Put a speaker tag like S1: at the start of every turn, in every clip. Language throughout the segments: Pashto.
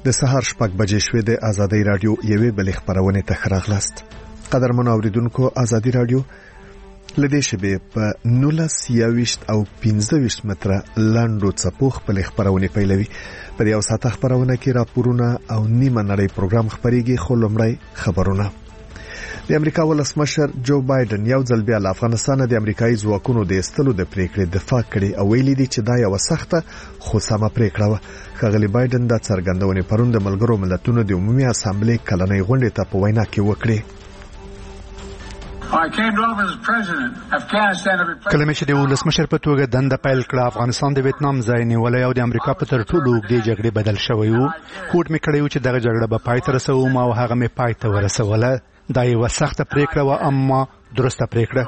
S1: د سهار 6 بجې شوې د ازادي رادیو یوې بلې خبرونه ته خراغلاست. قدرمن اوریدونکو، ازادي رادیو لدې شبې په 19 او 15 متره لاندو څپو خپل خبرونه پیلوي. په یو ساعت خبرونه کې راپورونه او نیمه نړۍ پروګرام خبريږي. خو لومړی خبرونه. د امریکا ولسمشر جو بایدن یو ځل بیا له افغانستان د امریکایي ځواکونو د استلو د پریکړې دفاع کړې او ویلي دي چې دا یو سخته خو سمه پریکړه و. ښاغلی بایدن د څرګندونې پرون د ملګرو ملتونو د عمومي اسامبلې کلنۍ غونډې ته په وینا کې وکړې.
S2: کله چې د ولسمشر په توګه دنده پیل کړه، افغانستان د ویتنام ځای نیولې او د امریکا په تر ټولو اوږدې جګړې بدل شوی و. هوډ مې کړی و چې دغه جګړه به پای ته رسوم او هغه مې پای ته ورسوله. دا یو سخته پریکړه و، اما درسته پریکړه.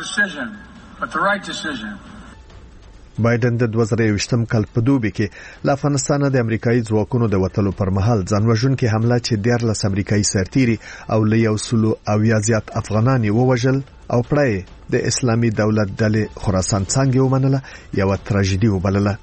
S1: بایدن د 2020 کال په دوبي کې له افغانستان د امریکایي ځواکونو د وټلو پر مهال ځانوژونکې حمله چې 14 امریکایي سرتیري او له 100 زیات افغانان ووژل او پړای د اسلامي دولت ډلې خراسان څنګه ومنله یو تراژیدي وبلله.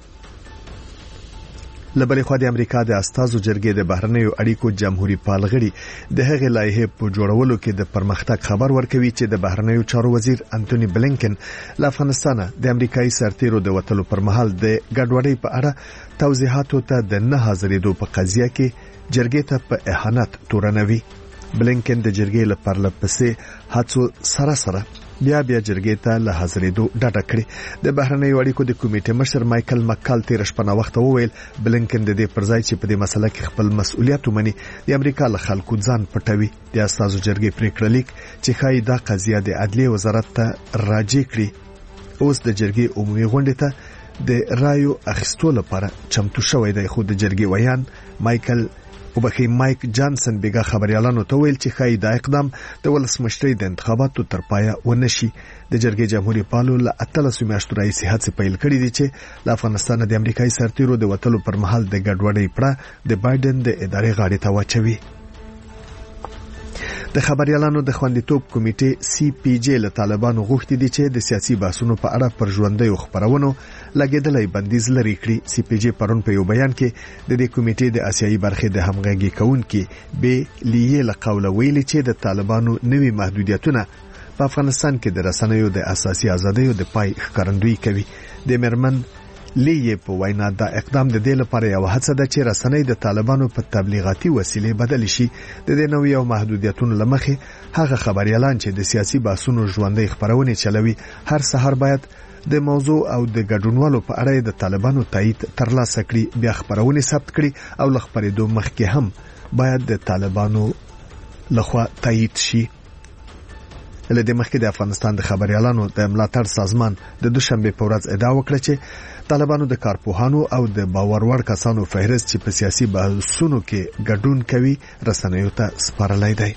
S1: لبلې خو د امریکا د استازو جرګې د بهرنیو اړیکو جمهوریت پالغړي د هغې لایحې په جوړولو کې د پرمختګ خبر ورکوي چې د بهرنیو چارو وزیر انټونی بلینکن له افغانستان د امریکایي سرتیرو د وټلو پر مهال د ګډوډۍ په اړه توضیحاتو ته د نه حاضرېدو په قضیه کې جرګې ته په اهانت تورنوي. بلینکن د جرګې لپاره لپسې هڅو سره بیا جرګې ته له حاضرېدو ډاډه کړې. د بهرنیو اړیکو د کمیټې مشر مایکل مکال تیر شپه وخت وویل بلینکن د دې پرځای چې په دې مسله کې خپل مسؤلیت ومني د امریکا له خلکو ځان پټوي. د استازو جرګې پریکړه لیک چې خای دا قضیه د عدلیه وزارت ته راجع کړي اوس د جرګې عمومي غونډې ته د رایو اخیستو لپاره چمتو شوی دی. خو د جرګې ویان مایک جانسن بیګه خبريالانو ته ویل چې خای دا اقدام د ولسمشرۍ د انتخاباتو تر پایه ونشي. د جرګې جمهوریت پالو له 13 میاشتو راهیسې هڅې پیل کړې دي چې د افغانستان د امریکایي سرتیرو د وټلو پر مهال د ګډوډۍ پړه د بایدن د ادارې غاړې ته واچوي. د خبريالانو د خوندیتوب کمیټې CPJ له طالبانو غوښتي دي چې د سیاسي بحثونو په اړه پر ژوندۍ خبرونو لګیدلې بندیز لري کړي. CPJ پرون په یو بیان کې د دې کمیټې د آسیایي برخې د همغږي کونکي به لیه له قوله ویلي چې د طالبانو نوي محدودیتونه په افغانستان کې د رسنیو د اساسي ازادیو د پای ښکارندویي کوي. د مرمن لیه په وینا دا اقدام د دې لپاره یو هڅه ده چې رسنۍ د طالبانو په تبلیغاتي وسیلې بدل شي. د دې نوې او محدودیتونو لمخې هغه خبريالان چې د سیاسي بحثونو ژوندۍ خبرونه چلوي هر سحر باید د موضوع او د ګډونوالو په اړه د طالبانو تایید ترلاسه کړي، بیا خبرونه ثبت کړي او ل خبرېدو مخکې هم باید د طالبانو لخوا تایید شي. لدې مخکې د افغانستان د خبريالانو د ملاتړ سازمان د دوشنبه په ورځ ادعا وکړه چې طالبانو د کارپوهانو او د باور وړ کسانو فهرست چې په سیاسي بحثونو کې ګډون کوي رسنیو ته سپارلای دی.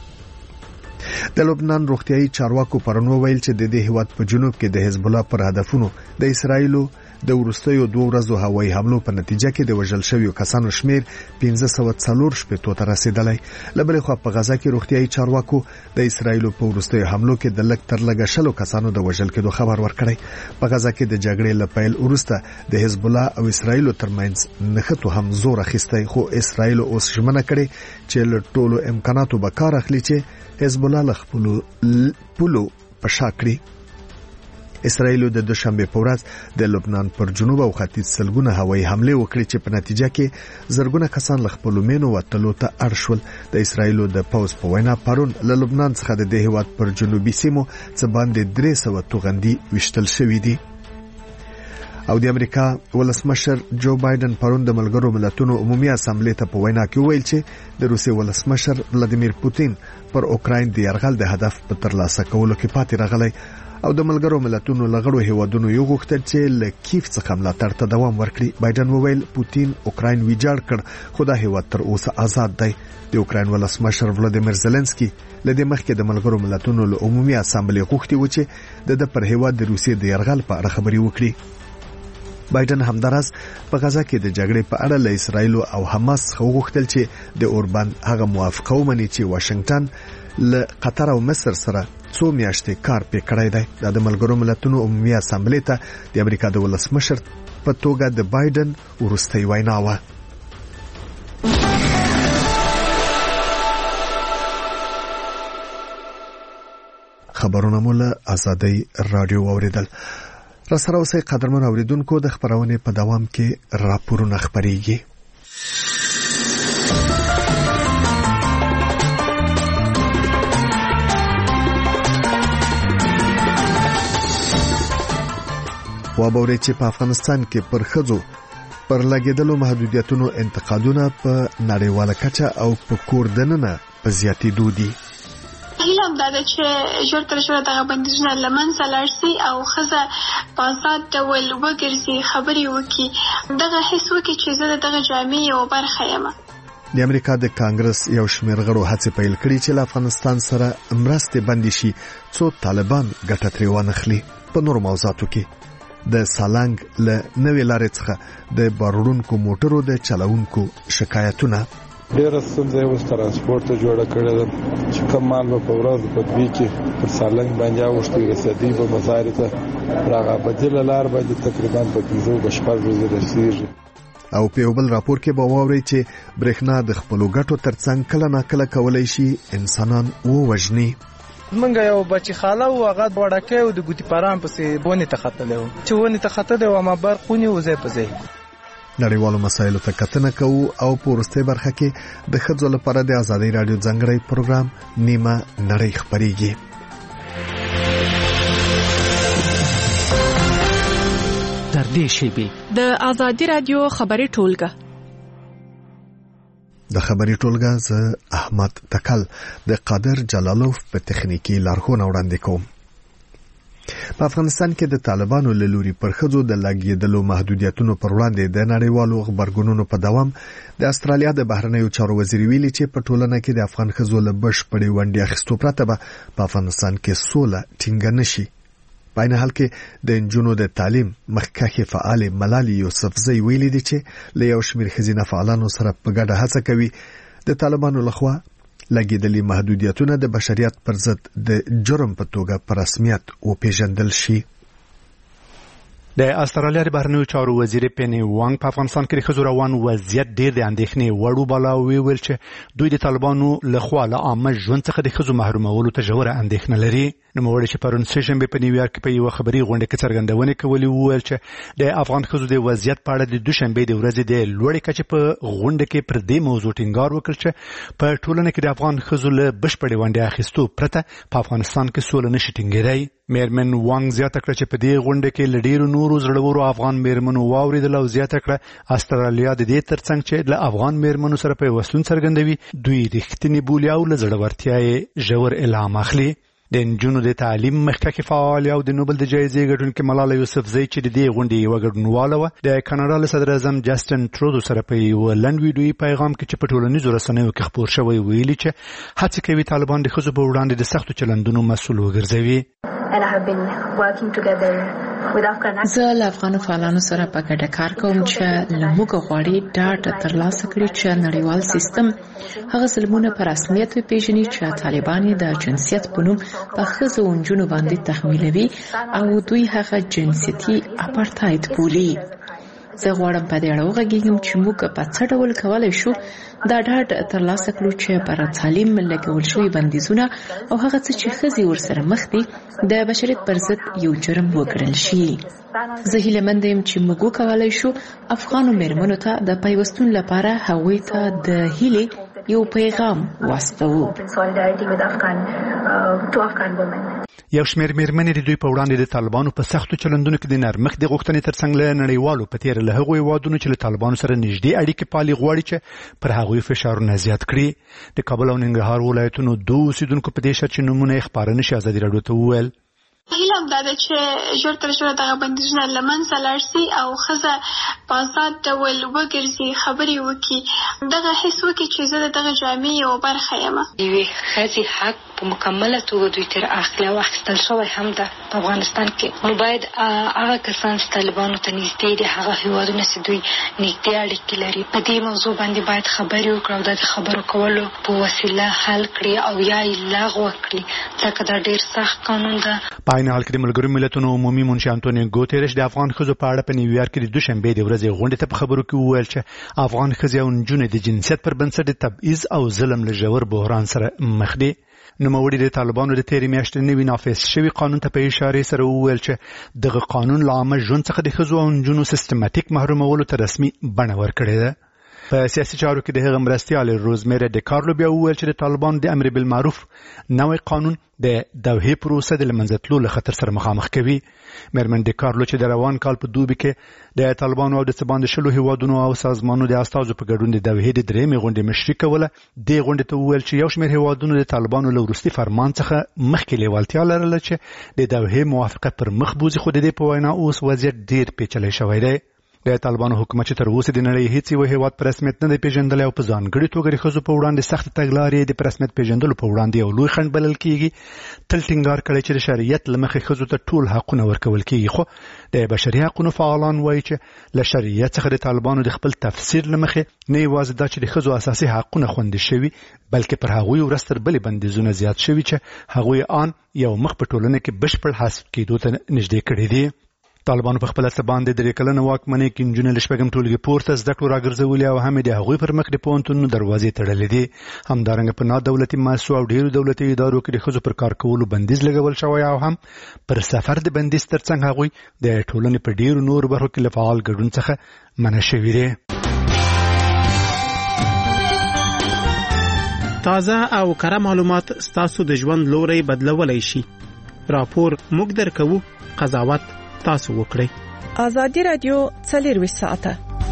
S1: د لبنان روغتيایي چارواکو پرون ویل چې د دې هیواد په جنوب کې د حزب الله پر هدفونو د اسرایلو د ورستیو 2 ورځو هوایي حملو په نتیجه کې د وژل شویو کسانو شمیر 1540 شپې ته رسیدلی. لبل خو په غزا کې روغتيایي چارواکو د اسرایلو په ورستیو حملو کې د لک تر لګه شلو کسانو د وژل کېدو خبر ورکړی. په غزا کې د جګړې لپیل وروسته د حزب الله او اسرایلو ترمنځ نښته هم زور اخیستی، خو اسرایلو اوس ژمنه کړې چې له ټولو امکاناتو به کار اخلي چې حزب الله له خپل پولو په شا کړي. اسرایلو د دوشنبه په ورځ د لبنان پر جنوب او ختیځ سلګونه هوایي حمله وکړي چې په نتیجه کې زرګونه کسان له خپل مینو وټلو ته اړ شول. د اسرایلو د پوز په وینا پرون له لبنان څخه د هیواد پر جنوبي سیمو څخه باندې 300 توغندي وشتل شوې دي. او د امریکا ولسمشر جو بایدن پرون د ملګرو ملتونو عمومي اسامبلې ته په وینا کې ویل چې د روسي ولسمشر ولادیمیر پوتین پر اوکراین د یرغل د هدف په ترلاسه کولو کې پاتې راغلی او د ملګرو ملتونو لغړو هیوادونو یو غوښتل چې له کیف څخه ملاتړ ته دوام ورکړي. بایدن وویل پوتین اوکراین ویجاړ کړ خو دا هیواد تر اوسه آزاد دی. د اوکراین ولسمشر ولادیمیر زيلنسکي لدې مخکې د ملګرو ملتونو له عمومي اسامبلې غوښتي و چې د پر هیواد د روسي د یرغل په اړه خبري وکړي. بایدن همدارس په غزا کې د جګړې په اړه له اسرایل او حماس غوښتل چې د اوربان هغه موافقه ومني چې واشنگټن له قطر او مصر سره څو میاشتې کار پې کړی دی. د ملګرو ملتونو عمومي اسامبلې ته د امریکا د ولسمشر په توګه د بایدن ورستۍ وینا و. خبرونه مو له ازادي رادیو اوریدل. را سره اوسئ قدرمن اوریدونکو، د خبرونه په دوام کې راپورونه خبريږي. وابوري چې په افغانستان کې پر ښځو پر لګیدلو محدودیتونو انتقادونه په نړیواله کچه او په کور دننه په زیاتېدو دي.
S3: هیله هم دا ده چې ژر تر ژره دغه بندیزونه له منځه لاړ شي او ښځه په آزاد ډول وګرځي، خبرې وکړي، دغه حس وکړي چې زه د دغه جامې یوه برخه یم.
S1: د امریکا د کانګرس یو شمېر غړو هڅې پیل کړي چې له افغانستان سره مرستې بندي شي څو طالبان ګټه ترې وانخلي. په نورو موضوعاتو کې د سالنګ له نوې لارې څخه د بارونکو موټرو د چلاونکو شکایتونه.
S4: ډېر ستونزې اوس ترانسپورت ته جوړه کړې ده چې کوم مال په ورځ په دوی کې پر سالنګ باندې اوښتي رسېدي په مزار ته راغه بدله لار باندې تقریبا په 15 ورځې رسیږي.
S1: او په یو بل راپور کې به واورئ چې برېښنا د خپلو ګټو ترڅنګ کله ناکله کولای شي انسانان ووژني.
S5: منګه یو بچی خاله او هغه وړکه او د ګوتی پرام پسې بونې ته خطلې و چې ونې ته خطلې و ما برخونی وزې پځې.
S1: نړیوالو مسایلو ته کتنه کوو او په وروستۍ برخه کې د ښځو لپاره د ازادي رادیو ځانګړی پروګرام نیمه نړۍ خبريږي.
S6: تر دې شیبې
S7: د ازادي رادیو خبري ټولګه
S1: د خبري ټولګه زه احمد تکل د قادر جلالوف په تخنیکی لارښوونه وړاندې کوم. په افغانستان کې د طالبانو له لوري پر ښځو د لګیدلو محدودیتونو پر وړاندې د نړیوالو خبرګونونو په دوام د استرالیا د بهرنیو چارو وزیر ویلي چې په ټولنه کې د افغان ښځو له بشپړې ونډې اخیستو پرته به په افغانستان کې سوله ټینګه نشي. په عین حال کې د نجونو د تعلیم مخکښې فعال ملالي یوسفزۍ ویلي دي چې له یو شمېر ښځینه فعالانو سره په ګډه هڅه کوي د طالبانو لخوا لګیدلي محدودیتونه د بشریت پر ضد د جرم په توګه په رسمیت وپیژندل شي.
S2: د استرالیا د بهرنیو چارو وزیر پینی وانګ په افغانستان کې د ښځو روان وضعیت ډېر د اندېښنې وړ وباله او ویل چې دوی د طالبانو لخوا له عامه ژوند څخه د ښځو محرومولو ته ژوره اندېښنه لري. نوموړي چې پرون سهشنبه په نیویارک کې په یو خبري غونډه کې څرګندونې کولې وویل چې د افغان ښځو د وضعیت په اړه د دوشنبه د ورځې د لوړې کچې په غونډه کې پر دې موضوع ټینګار وکړ چې په ټولنه کې د افغان ښځو له بشپړې ونډې اخیستو پرته په افغانستان کې سوله نشي ټینګېدای. میرمن وانګ زیاته کړه چې په دې غونډه کې له ډېرو نورو زړورو افغان میرمنو واوریدل او زیاته کړه استرالیا د دې ترڅنګ چې له افغان میرمنو سره پیوستون څرګندوي دوی رښتینی بولي او له زړورتیا یې ژور الهام اخلي. د نجونو د تعلیم مخکښې فعال او د نوبل د جایزې ګټونکې ملاله یوسفزۍ چې د دې غونډې یوه ګډونواله وه د کاناډا له صدر اعظم جسټن ټرودو سره په یوه لنډ ویډیویي پیغام کې چې په ټولنیزو رسنیو کې خپور شوی ویلي چې هڅې کوي طالبان د ښځو په وړاندې د سختو چلندونو مسؤل وګرځوي.
S8: زه له افغانو فعالانو سره په ګډه کار کوم چې له موږ غواړي ډاډ ترلاسه کړي چې نړیوال سیستم هغه ظلمونه په رسمیت وپیژني چې طالبان د جنسیت په نوم په ښځو او نجونو باندې تحمیلوي او دوی هغه جنسیتي اپارتاید بولي. زه غواړم په دې اړه وغږیږم چې موږ په څه ډول کولی شو دا ډاډ ترلاسه کړو چې پر تعلیم لګول شوي بندیزونه او هغه څه چې ښځې ورسره مخ دي د بشریت پر ضد یو جرم وګڼل شي. زه هیله مند یم چې موږ کولی شو افغانو میرمنو ته د پیوستون لپاره هغوی ته د هیلې یو پیغام واستوو.
S2: یو شمېر میرمنې د دوی په وړاندې د طالبانو په سختو چلندونو کې د نرمښت د غوښتنې ترڅنګ له نړیوالو په تېره له هغو هېوادونو چې له طالبانو سره نږدې اړیکې پالي غواړي چې پر هغوی فشارونه زیات کړي. د کابل او ننګرهار ولایتونو دوه اوسېدونکو په دې شرط چې نومونه یې خپاره نشي ازادي راډیو ته وویل
S3: هیله هم دا ده چې ژر تر ژره دغه بندیزونه له منځه لاړ شي او ښځه په آزاد ډول وګرځي، خبرې وکړي، دغه حس وکړي چې زه د دغه جامې یوه برخه یم.
S9: یوې ښځې حق په مکمله توګه دوی تر اخلي او اخیستل شوی هم ده په افغانستان کې. نو باید هغه کسان چې طالبانو ته نږدې دي هغه هېوادونه چې دوی نږدې اړیکې لري په دې موضوع باندې باید خبرې وکړي او دا د خبرو کولو په وسیله حل کړي او یا یې لغوه کړي ځکه دا ډېر سخت قانون ده.
S2: په عین حال کې د ملګرو ملتونو عمومي منشي انټونیو ګوتریش د افغان ښځو په اړه په نیویارک کې د دوشنبه د ورځې غونډې ته په خبرو کې وویل چې افغان ښځې او نجونې د جنسیت پر بنسټ د تبعیض او ظلم له ژور بحران سره مخ دي. نوموړي د طالبانو د تیرې میاشتې نوي نافذ شوي قانون ته په اشارې سره وویل چې دغه قانون له عامه ژوند څخه د ښځو او نجونو سیستماتیک محرومولو ته رسمي بڼه ورکړې ده. په سیاسي چارو کې د هغه مرستیال روزمیری ډیکارلو بیا وویل چې د طالبانو د امر بالمعروف نوی قانون د دوحې پروسه د لمنځه تلو له خطر سره مخامخ کوي. میرمن ډیکارلو چې د روان کال په دوبي کې د طالبانو او د څه باندې 10 هیوادونو او سازمانونو د استازو په ګډون د دوحې د درېمې غونډې مشري کوله، دې غونډې ته وویل چې یو شمېر هیوادونو د طالبانو له وروستي فرمان څخه مخکې لیوالتیا لرله چې د دوحې موافقه پر مخ بوځي، خو د دې په وینا اوس وضعیت ډېر پیچلی شوی دی. د طالبانو حکومت چې تر اوسه د نړۍ هیڅ یو هیواد په رسمیت نه دی پیژندلی او په ځانګړې توګه د ښځو په وړاندې سخت تګلارې د په رسمیت پیژندلو په وړاندې یو لوی خنډ بلل کیږي، تل ټینګار کړی چې د شریعت له مخې ښځو ته ټول حقونه ورکول کیږي. خو د بشري حقوقو فعالان وایي چې له شریعت څخه د طالبانو د خپل تفسیر له مخې نه یوازې دا چې د ښځو اساسي حقونه خوندي شوي، بلکې پر هغوی ورځ تر بلې بندیزونه زیات شوي چې هغوی آن یو مخ په ټولنه کې بشپړ حذف کېدو ته نږدې کړي دي. طالبانو په خپل څه باندې 3 کلنه واکمنۍ کې نجونې له شپږم ټولګي پورته زده کړو راګرځولې او هم د هغوی پر مخ د پوهنتونونو دروازې تړلې دي. همدارنګه په نادولتي مؤسسو او ډیرو دولتي ادارو کې د ښځو پر کار کولو بندیز لګول شوی او هم پر سفر د بندیز ترڅنګ هغوی د ټولنې په ډیرو نور برخو کې له فعال ګډون څخه منع شوي دي.
S10: تازه او کره معلومات ستاسو د ژوند لوري بدلولای شي. راپور موږ درکوو، قضاوت تاسو وکړئ.
S7: آزادي رادیو 24 ساعته.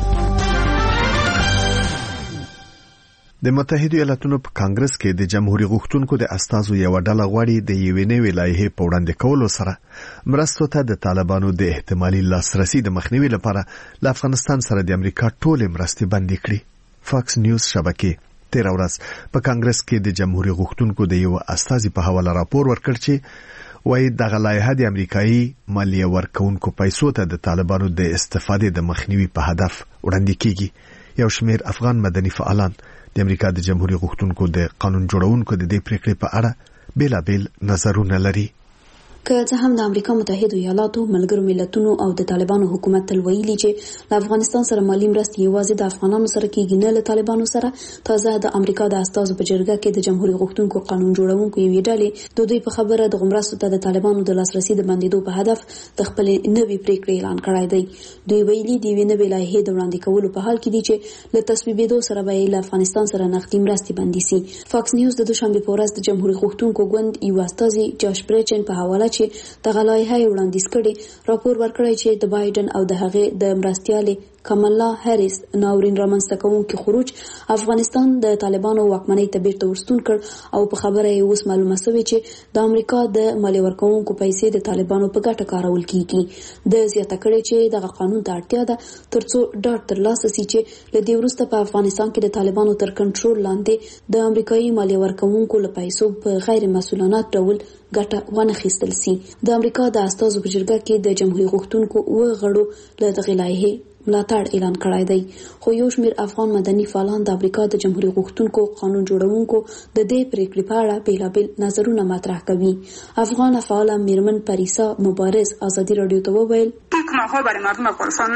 S1: د متحده ایالاتونو په کانګرس کې د جمهوریت غوښتونکو د استازو یو ډله غواړي د یوې نوې لایحې په وړاندې کولو سره مرستو ته د طالبانو د احتمالي لاسرسي د مخنیوي لپاره له افغانستان سره د امریکا ټولې مرستې بندې کړي. فاکس نیوز شبکې تیر ورځ په کانګرس کې د جمهوریت غوښتونکو د یو استازي په حواله راپور ورکړ چې وایي دغه لایحه د امریکایي مالیه ورکونکو پیسو ته د طالبانو د استفادې د مخنیوي په هدف وړاندې کیږي. یو شمېر افغان مدني فعالان د امریکا د جمهوریت غوښتونکو د قانون جوړونکو د دې پریکړې په اړه بیلابیل نظرونه لري.
S11: که څه هم د امریکا متحده ایالاتو ملګرو ملتونو او د طالبانو حکومت تل ویلي چې له افغانستان سره مالی مرستې یوازې د افغانانو سره کېږي نه له طالبانو سره، تازه د امریکا د استازو په جرګه کې د جمهوریت غوښتونکو قانون جوړونکو یوې ډلې د دوی په خبره د مرستو ته د طالبانو د لاسرسي د بندیدو په هدف د خپل نوې پریکړې اعلان کړی دی. دوی ویلي د یوې نوې لایحې د وړاندې کولو په حال کې دي چې له تصویبېدو سره به له افغانستان سره نقدي مرستې بندي سي. فاکس نیوز د دوشنبه په ورځ د جمهوریت غوښتونکو ګوند یو استازي جاش پریچن په حواله چې دغه لایحه وړاندیز کړي راپور ورکړی چې د بایدن او د هغې د مرستیالې کمالا هریس ناورین رامنځته کوونکي خروج افغانستان د طالبانو واکمنۍ ته بیرته ورستون کړ او په خبره یې اوس معلومه شوې چې د امریکا د مالیه ورکوونکو پیسې د طالبانو په ګټه کارول کیږي. د زیاته کړي چې دغه قانون ته اړتیا ده ترڅو ډاډ ترلاسه شي چې له دې وروسته په افغانستان کې د طالبانو تر کنټرول لاندې د امریکایي مالیه ورکوونکو له پیسو په غیر مسؤلانه ډول ګټه ونه اخیستل سي. د امریکا د استازو په جرګه کې د جمهوریت غوښتونکو و غړو له دغه لایحې ملاتړ اعلان کړی دی، خو یو شمېر افغان مدني فعالان د امریکا د جمهوریت غوښتونکو قانون جوړونکو د دې پریکړې په اړه بیلابیل نظرونه مطرح کوي. افغان فعال میرمن پریسا مبارز آزادي رادیو ته وویل
S12: دا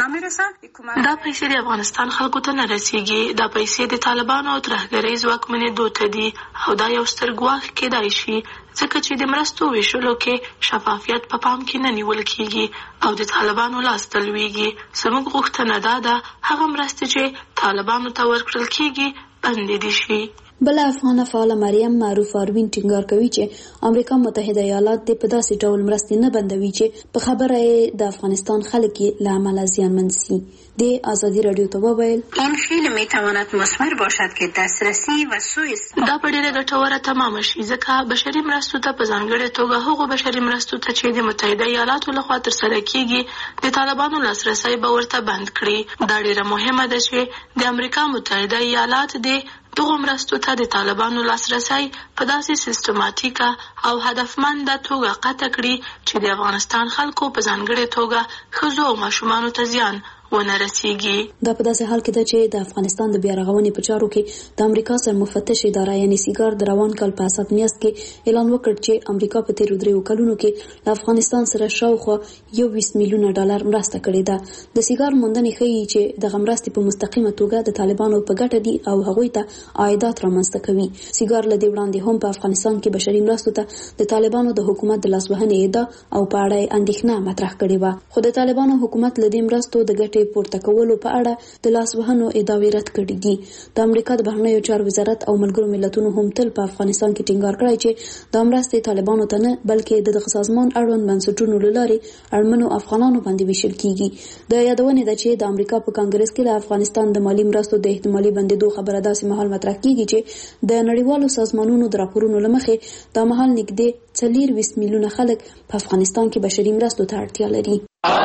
S12: پیسې د افغانستان خلکو ته نه رسیږي، دا پیسې د طالبانو او ترهګرۍ ځواکمنېدو ته دي او دا یو ستر ګواښ کېدای شي ځکه چې د مرستو ویشلو کې شفافیت په پام کې نه نیول کېږي او د طالبانو لاس ته لویږي. زموږ غوښتنه دا ده هغه مرستې چې طالبانو ته ورکړل کېږي بندې دي شي.
S11: بل افغان فعال مریم معروف اروین ټینګار کوي چې امریکا متحده ایالات د په داسې ډول مرستې نه بندوي چې په خبره د افغانستان خلک له عمله زیانمن شي. د آزادی رادیو ته وویل
S13: این خیلی میتواند مثمر باشد که دسترسی و سوء استفاده
S12: دا په ډیره ګټوره تمام شي ځکه بشري مرستو ته په ځانګړې توګه هغو بشري مرستو ته چې د متحده ایالاتو لخوا ترسره کیږي د طالبانو لاسرسی به ورته بند کړي. دا ډیره مهمه ده چې د امریکا متحده ایالات د دغه مرستو ته د طالبانو لاسرسی په داسې سیستماتیکه او هدفمنده توګه قطع کړي چې د افغانستان خلکو په ځانګړې توګه ښځو او ماشومانو ته زیان ونه رسیږي.
S11: دا په داسې حال کې ده چې د افغانستان د بیا رغونې په چارو کې د امریکا سرمفتش اداره یعنی سیګار د روان کال په اساس میاشت کې اعلان وکړ چې امریکا په تیر 3 کلونو کې د افغانستان سره شاوخوا 20 میلیونه ډالر مرسته کړې ده. د سیګار موندنې ښیي چې د غمرستي په مستقیمه توګه د طالبانو په ګټه دي او هغوی ته عایدات رامنځته کوي. سیګار له دې وړاندې هم په افغانستان کې بشري مرستو ته د طالبانو د حکومت د لاسوهنې ادعا او په اړه اندېښنه مطرح کړې و. خو د طالبانو حکومت له دې مرستو د ګټې پورته کولو په اړه د لاسوهنو ادعاوې رد کړې دي. د امریکا د بهرنیو چارو وزارت او ملګرو ملتونو هم تل په افغانستان کې ټینګار کړی چې د مرستې طالبانو ته نه بلکې د دغه سازمان اړوند بنسټونو له لارې اړمنو افغانانو باندې ویشل کیږي. د یادونې ده چې د امریکا په کانګرس کې له افغانستان د مالی مرستو د احتمالي بندیدو خبره داسې مهال مطرح کیږي چې د نړیوالو سازمانونو د راپورونو له مخې دا مهال نږدې 24 میلیونه خلک په افغانستان کې بشري مرستو ته اړتیا لري.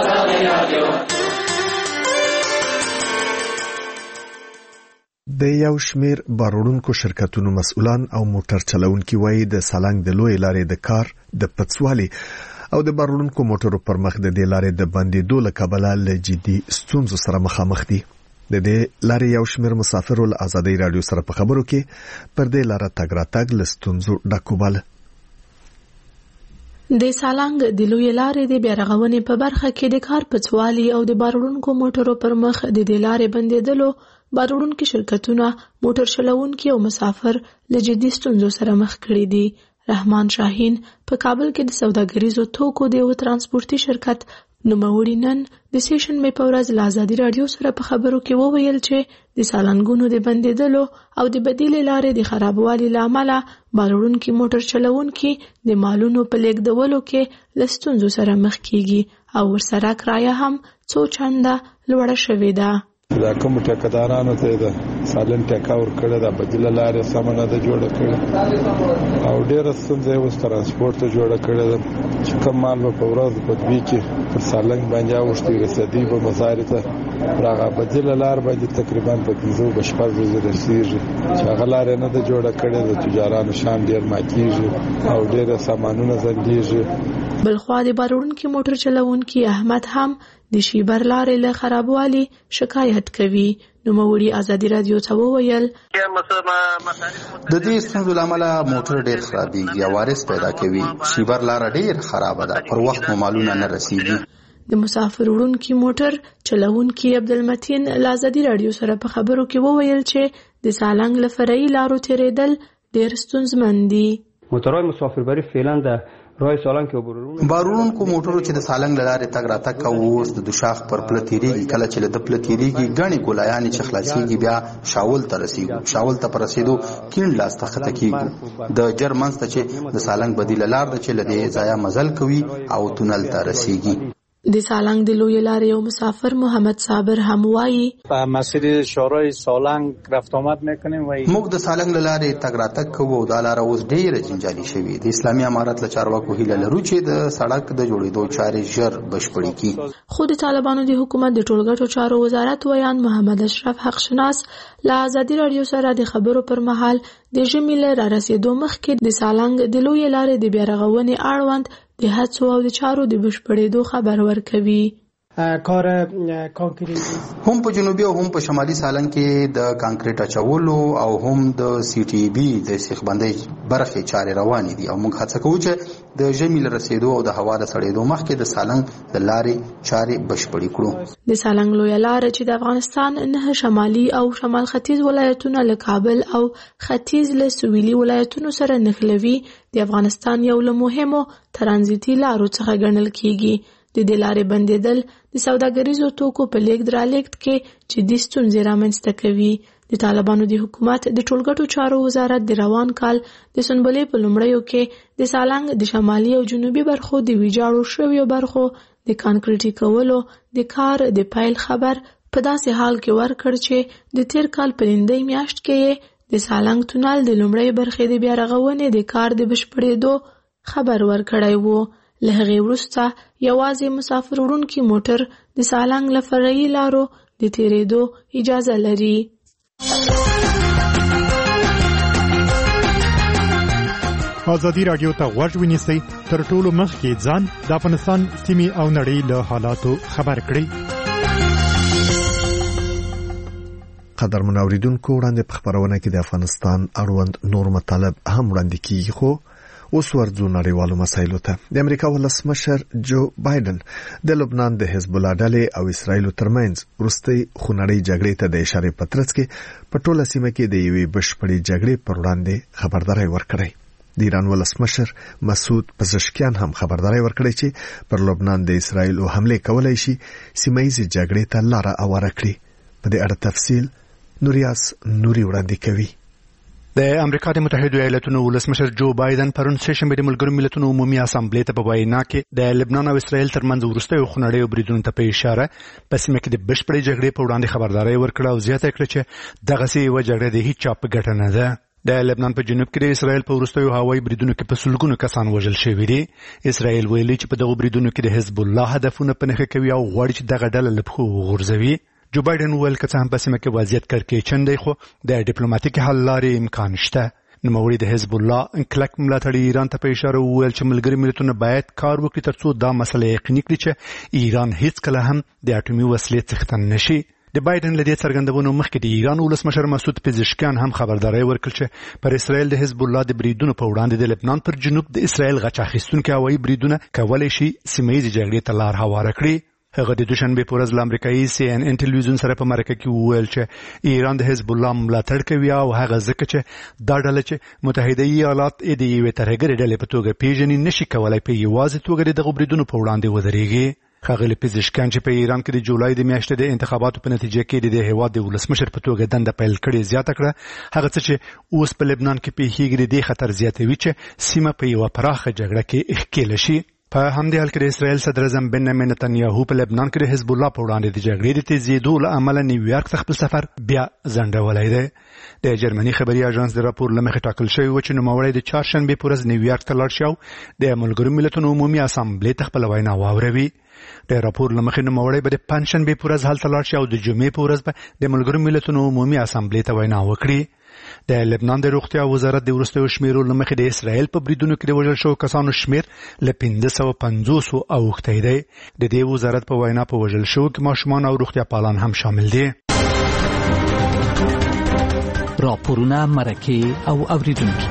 S1: د یو شمیر باروړونکو شرکتونو مسؤلان او موټر چلوونکي وایي د سالنګ د لوی لارې د کار د پڅوالي او د باروړونکو موټرو پر مخ د دې لارې د بندیدو له کبله له جدي ستونزو سره مخامخ دي. د دې لارې یو شمیر مسافرو له آزادۍ رادیو سره په خبرو کې پر دې لار تګ راتګ له ستونزو ډکوبل.
S12: د سالنګ د لوی لارې د بیا رغونې په برخه کې د کار پڅوالي او د باروړونکو موټرو پر مخ د دې لارې بندیدلو باروړونکو شرکتونه موټر چلوونکي او مسافر له جدي ستونزو سره مخ کړي دي. رحمان شاهین په کابل کې د سوداګریزو توکو د یو ترانسپورتي شرکت نوموړي نن د سیشن مې په ورځ له آزادۍ رادیو سره په خبرو کې وویل چې د سالنګونو د بندیدلو او د بدیلې لارې د خرابوالي له امله باروړونکي موټر چلوونکي د مالونو په لیږدولو کې له ستونزو سره مخ کیږي او ورسره کرایه هم څو چنده لوړه شوې ده.
S4: دا کوم ټاکدارانو ته د سالن ټاکا ور کړه د بدیل لارې سمونه د جوړه کړه او ډېر ستونزې وس ترانسپورت جوړه کړه چې کوم مال په ورځ په دوی کې پر سالنګ باندې اوښتي رسېدي په مزار ته راغه بدیل لار باندې تقریبا په 15 بشپړ ورځې رسیږي چې هغه لار نه د جوړه کړه د تجارانو شان ډېر ماتيږي او ډېر سامانونه زنديږي.
S12: بلخوا د باروړونکو موټر چلوونکي احمد هم د شیبر لارې له خرابوالي شکایت کوي. نوموړي آزادۍ رادیو ته وویل
S14: د دې ستونزو لامل موټر ډېر خرابېږي او وارث پیدا کوي. شیبر لار ډېر خراب ده، پر وخت مالونه نه رسیږي.
S12: د مسافر وړونکي موټر چلوونکي عبدالمتین آزادۍ رادیو سره په خبرو کې وویل چې د سالنګ له فرعي لارو تیریدل ډېر ستونزمن دي.
S15: موټرای مسافربری فعلا د رای سالنګ کې
S14: باروړونکو موټرو چې د سالنګ لارې تګ راتګ کوي اوس د دوشاخ پر پلتيريږي. کله چې د پلتيريږي غني ګولایانې چې خلاصيږي بیا شاول ته رسیدو. شاول ته پر رسیدو کین لاس ته خطه کیږي. د جرمنس ته چې د سالنګ بدیل لار د چې لدی ځای مزل کوي او تونل ته رسیږي.
S12: د سالنګ د لوی لارې یو مسافر محمد صابر هم وایي
S16: په مسیر شورای سالنګ رفت آمد میکنیم و
S14: موږ د سالنګ لارې تګ راتګ کوو. دا لار اوس ډېره جنجالي شوې. د اسلامي امارت له چارواکو هیله لرو چې د سړک د جوړېدو چارې ژر بشپړې کړي.
S12: خو د طالبانو د حکومت د ټولګټو چارو وزارت ویان محمد اشرف حق شناس له آزادۍ رادیو سره د خبرو پر مهال د ژمي له رارسېدو مخکې د سالنګ د لوی لارې د بیا رغونې اړوند د هڅو او د چارو د بشپړېدو خبر ورکوي.
S16: کار کانکریټ
S14: هم په جنوبي او هم په شمالي سالنګ کې د کانکریټ اچولو او هم د سی ټي بي د سیخبندۍ برخې چارې روانې دي او موږ هڅه کوو چې د ژمي له رسېدو او د هوا د سړېدو مخکې د سالنګ د لارې چارې بشپړې کړو.
S12: د سالنګ لویه لار چې د افغانستان 9 شمالي او شمال ختیځ ولایتونه له کابل او ختیځ له سویلي ولایتونو سره نښلوي د افغانستان یو له مهمو ترانزیتي لارو څخه ګڼل کیږي. د دې لارې بندیدل د سوداګریزو توکو په لیږد رالېږد کې جدي ستونزې رامنځته کوي. د طالبانو د حکومت د ټولګټو چارو وزارت د روان کال د سنبلې په لومړیو کې د سالنګ د شمالي او جنوبي برخو د ویجاړو شویو برخو د کانکریټي کولو د کار د پیل خبر په داسې حال کې ورکړ چې د تیر کال په لندۍ میاشت کې د سالنګ تونل د لومړۍ برخې د بیا رغونې د کار د بشپړېدو خبر ورکړی و. له هغې وروسته یوازې مسافر وړونکي موټر د سالنګ له فرعي لارو د تیریدو اجازه لري.
S2: آزادي رادیو ته غوږ ونیسئ، تر ټولو مخکې ځان د افغانستان سیمې او نړۍ له حالاتو خبر کړئ.
S1: قدرمن اوریدونکو وړاندې په خبرونه کې د افغانستان اړوند نور مطالب هم وړاندې کیږي خو اوس ورځو نړیوالو مسایلو ته. د امریکا ولسمشر جو بایدن د لبنان د حزب الله ډلې او اسرایل ترمنځ وروستي خونړۍ جګړې ته د اشاره په ترڅ کې په ټوله سیمه کې د یوې بشپړې جګړې پر وړاندې خبرداري ورکړې. د ایران ولسمشر مسعود پزشکیان هم خبرداري ورکړې چې پر لبنان د اسرایل حمله کولای شي سیمه‌ییزې جګړې ته لار هواره کړي. په دې اړه تفصیل نوریاس نوري وړاندې کوي.
S2: د امریکا د متحده ایالاتونو ولسمشر جو بایدن پرون سهشنبه د ملګرو ملتونو عمومي اسامبلې ته په وینا کې د لبنان او اسرایل ترمنځ وروستي خونړیو بریدونو ته په اشاره په سیمه کې د بشپړې جګړې په وړاندې خبرداري ورکړه او زیاته کړه چې دغه سي و جګړه د هیڅ چا په ګټه نه ده. د لبنان په جنوب کې د اسرایل په وروستي هوایي بریدونو کې په سلګونو کسان وژل شوي دي. اسرایل ویلي چې په دغه بریدونو کې د حزب الله هدفونه په نښه کوي او غواړي چې دغه ډله له پښو وغورځوي. جو بایدن ویل چې هم په سیمه کې وضعیت کړکېچن دی خو د ډیپلوماټیک حل لارې امکان شته. نوموړي د حزب الله انکلک ملاتړي ایران ته په اشاره وویل چې ملګري ملتونه باید کار وکړي ترڅو دا مسله یقیني کړي چې ایران هیڅ کله هم د اټومي وسلې څښتن نشي. د بایدن له دې څرګندونو مخکې د ایران ولسمشر مسعود پزشکیان هم خبرداري ورکړه چې پر اسرائیل د حزب الله د بریدونو په وړاندې د لبنان پر جنوب د اسرائیل غچ اخیستونکو هوایي بریدونه کولای شي سیمه‌ییزې جګړې ته لار هواره کړي. هغه د دوشنبه په ورځ امریکایي CNN ټلویزیون سره په مرکه کې وویل چې ایران د حزب الله ملاتړ کوي او هغه ځکه چې دا ډله چې متحده ایالات د یوې ترهګرې ډلې په توګه پیژني نشي کولای په یوازې توګه دغه بریدونو په وړاندې ودرېږي. ښاغلي پزشکیان چې په ایران کې د جولای د میاشتې د انتخاباتو په نتیجه کې د هیواد د ولسمشر په توګه دنده پیل کړې زیاته کړه هغه څه چې اوس په لبنان کې پیښیږي د خطر زیاتوي چې سیمه په یو پراخه جګړه کې ښکېل شي. په همدې حال کې د اسرائیل صدر اعظم بنیامین نتنیاهو په لبنان کې د حزب الله په وړاندې د جګړې د تیزېدو له امله نیویارک ته خپل سفر بیا ځنډولی دی. د جرمني خبري اژانس د راپور له مخې ټاکل شوی و چې نوموړی د چهارشنبې په ورځ نیویارک ته لاړ شي او د ملګرو ملتونو عمومي اسامبلې ته خپله وینا واوروي. د راپور له مخې نوموړی به د پنجشنبې په ورځ هلته لاړ شي او د جمعې په ورځ به د ملګرو ملتونو عمومي اسامبلې ته وینا وکړي. د لبنان د روغتیا وزارت د وروستیو شمیرو له مخې د اسرائیل په بریدونو کې د وژل شوو کسانو شمیر له 1550 اوښتی دی. د دې وزارت په وینا په وژل شوو کې ماشومان او روغتیا پالان هم شامل دي.
S6: راپورونه مرکه او اوریدونکي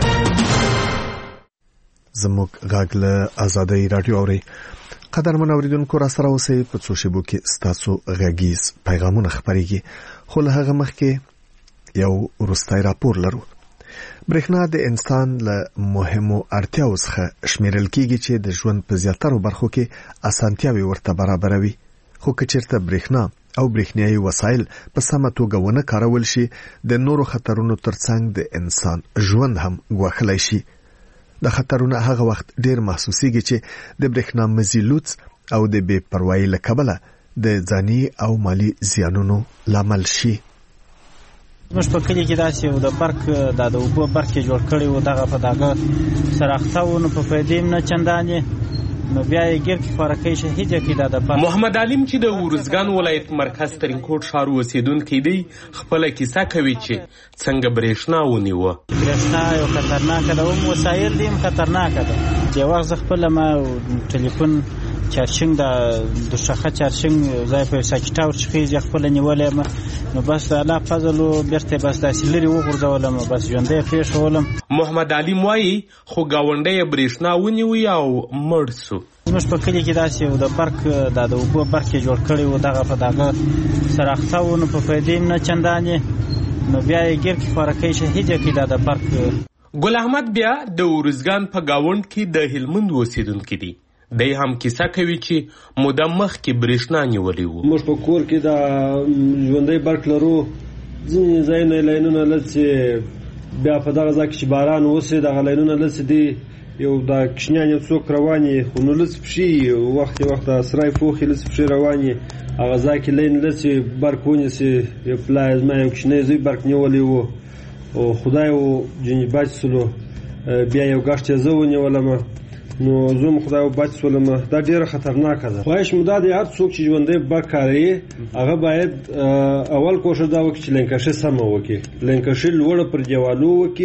S1: زموږ غږ له آزادۍ رادیو اوري. قدرمن اوریدونکو را سره اوسئ په څو شیبو کې ستاسو غږیز پیغامونه خپرېږي خو له هغه مخکې یو وروستی راپور لرو. برېښنا د انسان له مهمو اړتیاو څخه شمیرل کیږي چې د ژوند په زیاترو برخو کې اسانتیاوې ورته برابروي. خو که چېرته برېښنا او برېښنایي وسایل په سمه توګه ونه کارول شي د نورو خطرونو ترڅنګ د انسان ژوند هم ګواښلی شي. د خطرونه هغه وخت ډېر محسوسیږي چې د برېښنا مزیلوڅ او د بې پروایۍ له کبله د ځاني او مالی زیانونو لامل شي.
S17: موږ په کلی کې داسې یو د برق د اوبو برق کې جوړ کړی و دغه په دغه سراخته و نو په فایدې نه چندانې نو بیا یې ګیر کې خوارکۍ شهیده کې د برق.
S18: محمد علیم چې د ورزګان ولایت مرکز ترینکوټ ښار اوسیدونکی دی خپله کیسه کوي چې څنګه برېښنا ونیوه.
S17: برېښنا یو خطرناکه ده هم وسایل دي هم خطرناکه ده. یو وخت زه خپله ما ټلیفون چارجینګ د دوشخه چارجینګ ځای په ساکټ اور چخیږي خپله نیولی یم نو بس د الله فضل و بیرته بس داسې لرې وغورځولم بس ژوندی پرېښولم.
S18: محمد علیم وایي خو ګاونډی یې برېښنا ونیوی او مړ سو.
S17: موږ په کلي کې داسې یو د برق د اوبو برق یې جوړ کړی و دغه په دغه سراخته و نو په فایدې نه چندانې نو بیا یې ګیر کې خوارکۍ شهیده کې د برق.
S18: ګل احمد بیا د ورزګان په ګاونډ کې د هلمند اوسیدونکی دی. دی هم کیسه کوي چې موده مخکې برېښنا نیولې وو.
S19: موږ په کور کې د ژوندی برق لرو ځینې ځایونه لاینونه لڅې بیا په دغه ځای کې چې باران وسي دغه لاینونه لڅې دي یو د کشنیان یو څوک روانې خو نو لڅ پښې وخت سرای فوخې لڅ پښې روانې هغه ځای کې لین لڅې برق ونیسي یو پلای زما یو کوچنی زوی برق نیولی وو او خدای و جنې بچ سلو بیا یو ګشت یې زه ونیولم نو زوم خدای بچ سولم دا ډیره خطرناکه ده. خواهش مو دا دی هر څوک چې ژوندی برق کاروي هغه باید اول کوشش دا وکړي چې لینکشي سمه وکړي لینکشي لوړه پر دیوالو وکړي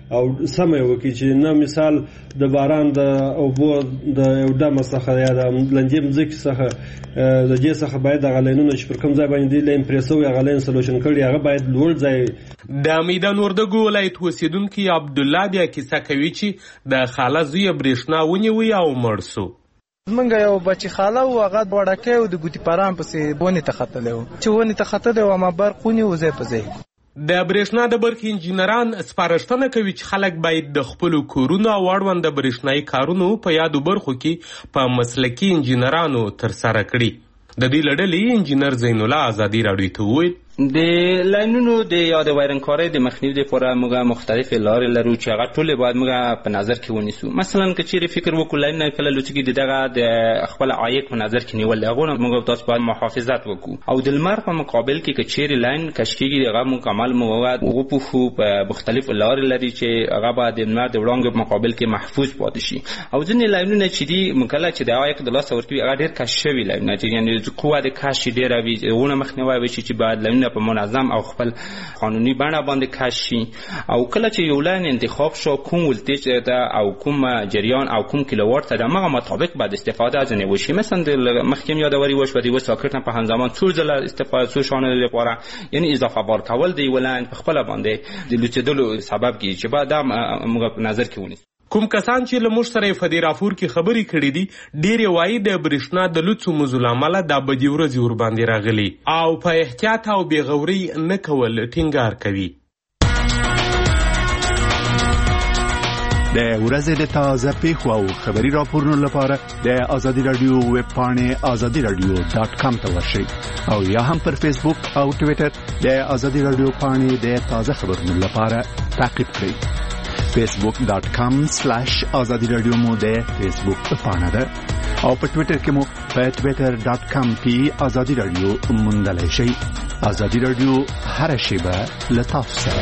S19: او سمه وکړي چې نه مثال د باران د اوبو د یو دمه څخه یا د لنجې مځکې څخه د دې څخه باید د غلینونو چې پر کوم ځای باندې لین پریسو یا غلین سولوشن کړي هغه باید لوړ ځای.
S18: د میدان وردګو ولایت اوسیدونکي عبدالله بیا کیسه کوي چې د خاله زوی برېښنا ونیوی او مړ سو.
S5: منګه یو بچی خاله او هغه وړکه او د ګوتی پران پسې بونی ته خطلې و چې ونی ته خطلې و ما برقونی وزې پځې.
S18: د برېښنا د برخې انجینران سپارښتنه کوي چې خلک باید د خپل کورونو او اړوند برېښنايي کارونو په یادو برخو کې په مسلکي انجینرانو ترسره کړي. د دې لړلې انجینر زین الله ازادي راډیو ته وویل
S20: د لاینونو د یاد وایرنکارۍ د مخنیوي لپاره موږ مختلف لارې لرو چې هغه ټول باید موږ په نظر کې ونیسو. مثلا که چیرې فکر وکړو لاین کله لوڅیږي دغه د خپل عایق په نظر کې نیول هغه موږ تاسو باید محافظت وکړو او د لمر په مقابل کې که چیرې لاین کشکیږي هغه مکمل مواد وپوښو په مختلف لارې لري چې هغه باید د لمر د وړانګو په مقابل کې محفوظ پاتې شي. او ځینې لاینونه چې دي مکله چې د عایق د لاس ورکوي هغه ډېر کش شوي لاینونه چې یعنې قوه د کش ډېره وي هغونه مخنیوی وشي چې باید لاینونه په منظم او خپل قانوني بڼه باندې کش شي. او کله چې یو لاین انتخاب شو کوم ولتیج ته او کوم جریان او کوم کیلووات ته دغه مطابق باید استفاده ځنه وشي. مثلا د مخکیم یادوري وشو دی وساکټ په همزمان څو ځله استفاده څو شانه لپاره یعنی اضافه بار کول دی ولان په خپل باندې د لوچېدلو سبب کیږي چې بعد موږ په نظر کې ونیسو.
S18: کوم کسان چې له موږ سره په دې راپور کې خبرې کړې دي ډېرې وایي د برېښنا د لوڅو مزو له امله دا بدې ورځې ورباندې راغلي او په احتیاط او بېغورۍ نه کول ټینګار کوي.
S2: د ورځې د تازه پیښو او خبري راپورونو لپاره د ازادي رادیو ویب پاڼې azadiradio.com ته ورشئ او یا هم پر فیسبوک او ټویټر د ازادي رادیو پاڼې د تازه خبرونو لپاره تعقیب کړئ. facebook.com/azadi radio مو د فیسبوک پاڼه ده او په ټویټر کې مو په twitter.com کې ازادي رادیو موندلای شئ. ازادي رادیو هر شیبه لطف سره.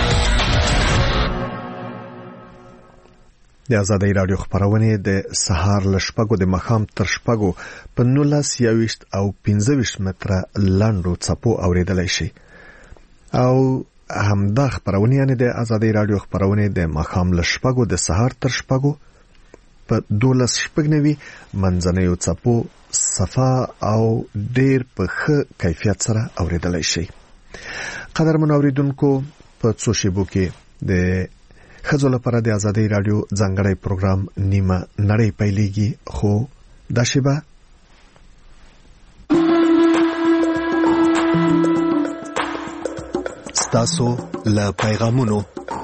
S1: د ازادي رادیو خبرونه د سهار ل شپږو د مخام تر شپږو په 19 او 15 متره لاندو چپو اوریدلای شي. او همدا خبرونه یعنی د ازادي رادیو خبرونه د مخام ل شپږو د سهار تر شپږو په 12 شپږنوي منځنیو چپو صفا او ډیر په ښه کیفیت سره اوریدلای شي. قدرمن اوریدونکو په څو شیبو کې د خزو لپاره د ازادي رادیو ځانګړی پروګرام نیمه نړۍ پیلېږي خو دا شیبه ستاسو له پیغامونو.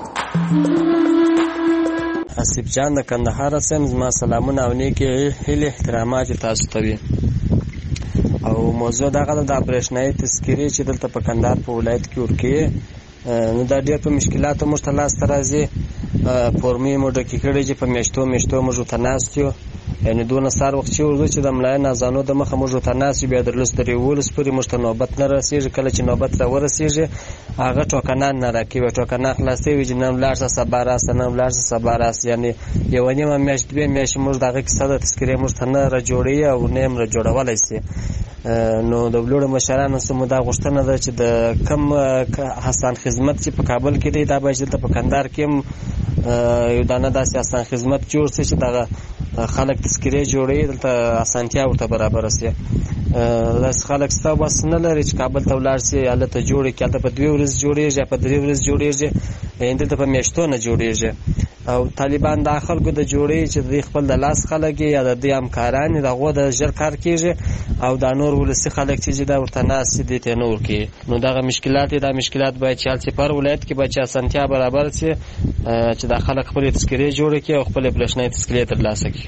S21: حسیب جان د کندهار سم زما سلامونه او نیکی هیله احترامات تاسو ته وي. او موضوع دغه د برېښنايي تذکرې چې دلته په کندهار په ولایت کې ورکې نو دا ډېر په مشکلاتو موږ ته لاسته راځي. فورمې مو ډکې کړې چې په میاشتو موږ ته ناست یو یعنی دونه سار وخت چې ورځو چې د ملاین ازانو د مخه موږ ته ناست بیا درلس درې ولس پورې موږ ته نوبت نه رسېږي. کله چې نوبت را ورسېږي هغه ټوکنان نه راکوي. ټوکنان خلاصې وي چې نن ولاړ شه سبا راسه نن ولاړ شه سبا راسه یعنی یو نیمه میاشت دوې میاشتې موږ دغه کیسه د تذکرې موږ ته نه را جوړوي او نه هم را جوړولی سي. نو د لوړو مشرانو څخه دا غوښتنه ده چې د کم حسن خدمت چې په کابل کې دی دا باید دلته په کندهار کې هم یو دانه داسې حسن خدمت جوړ شي چې دغه خلک تذکرې جوړوي دلته اسانتیا ورته برابره سي. لاس خلک ستا بس نه لري چې کابل ته ولاړ سي هلته جوړي کې هلته په 2 ورځې جوړېږي یا په 3 ورځې جوړېږي دلته په میاشتو نه جوړېږي. او طالبان د خلکو د جوړې چې د خپل د لاس خلک یا د دې همکاران دغه د ژر کار کیږي او د نور ولسی خلک چې دا ورته ناس دي ته نور کی نو دغه مشکلات باید چې الڅ پر ولایت کې بچا سنتیا برابر سي چې د خلک خپل تذکرې جوړ کړي او خپل برېښنايي تذکرې ترلاسه کړي.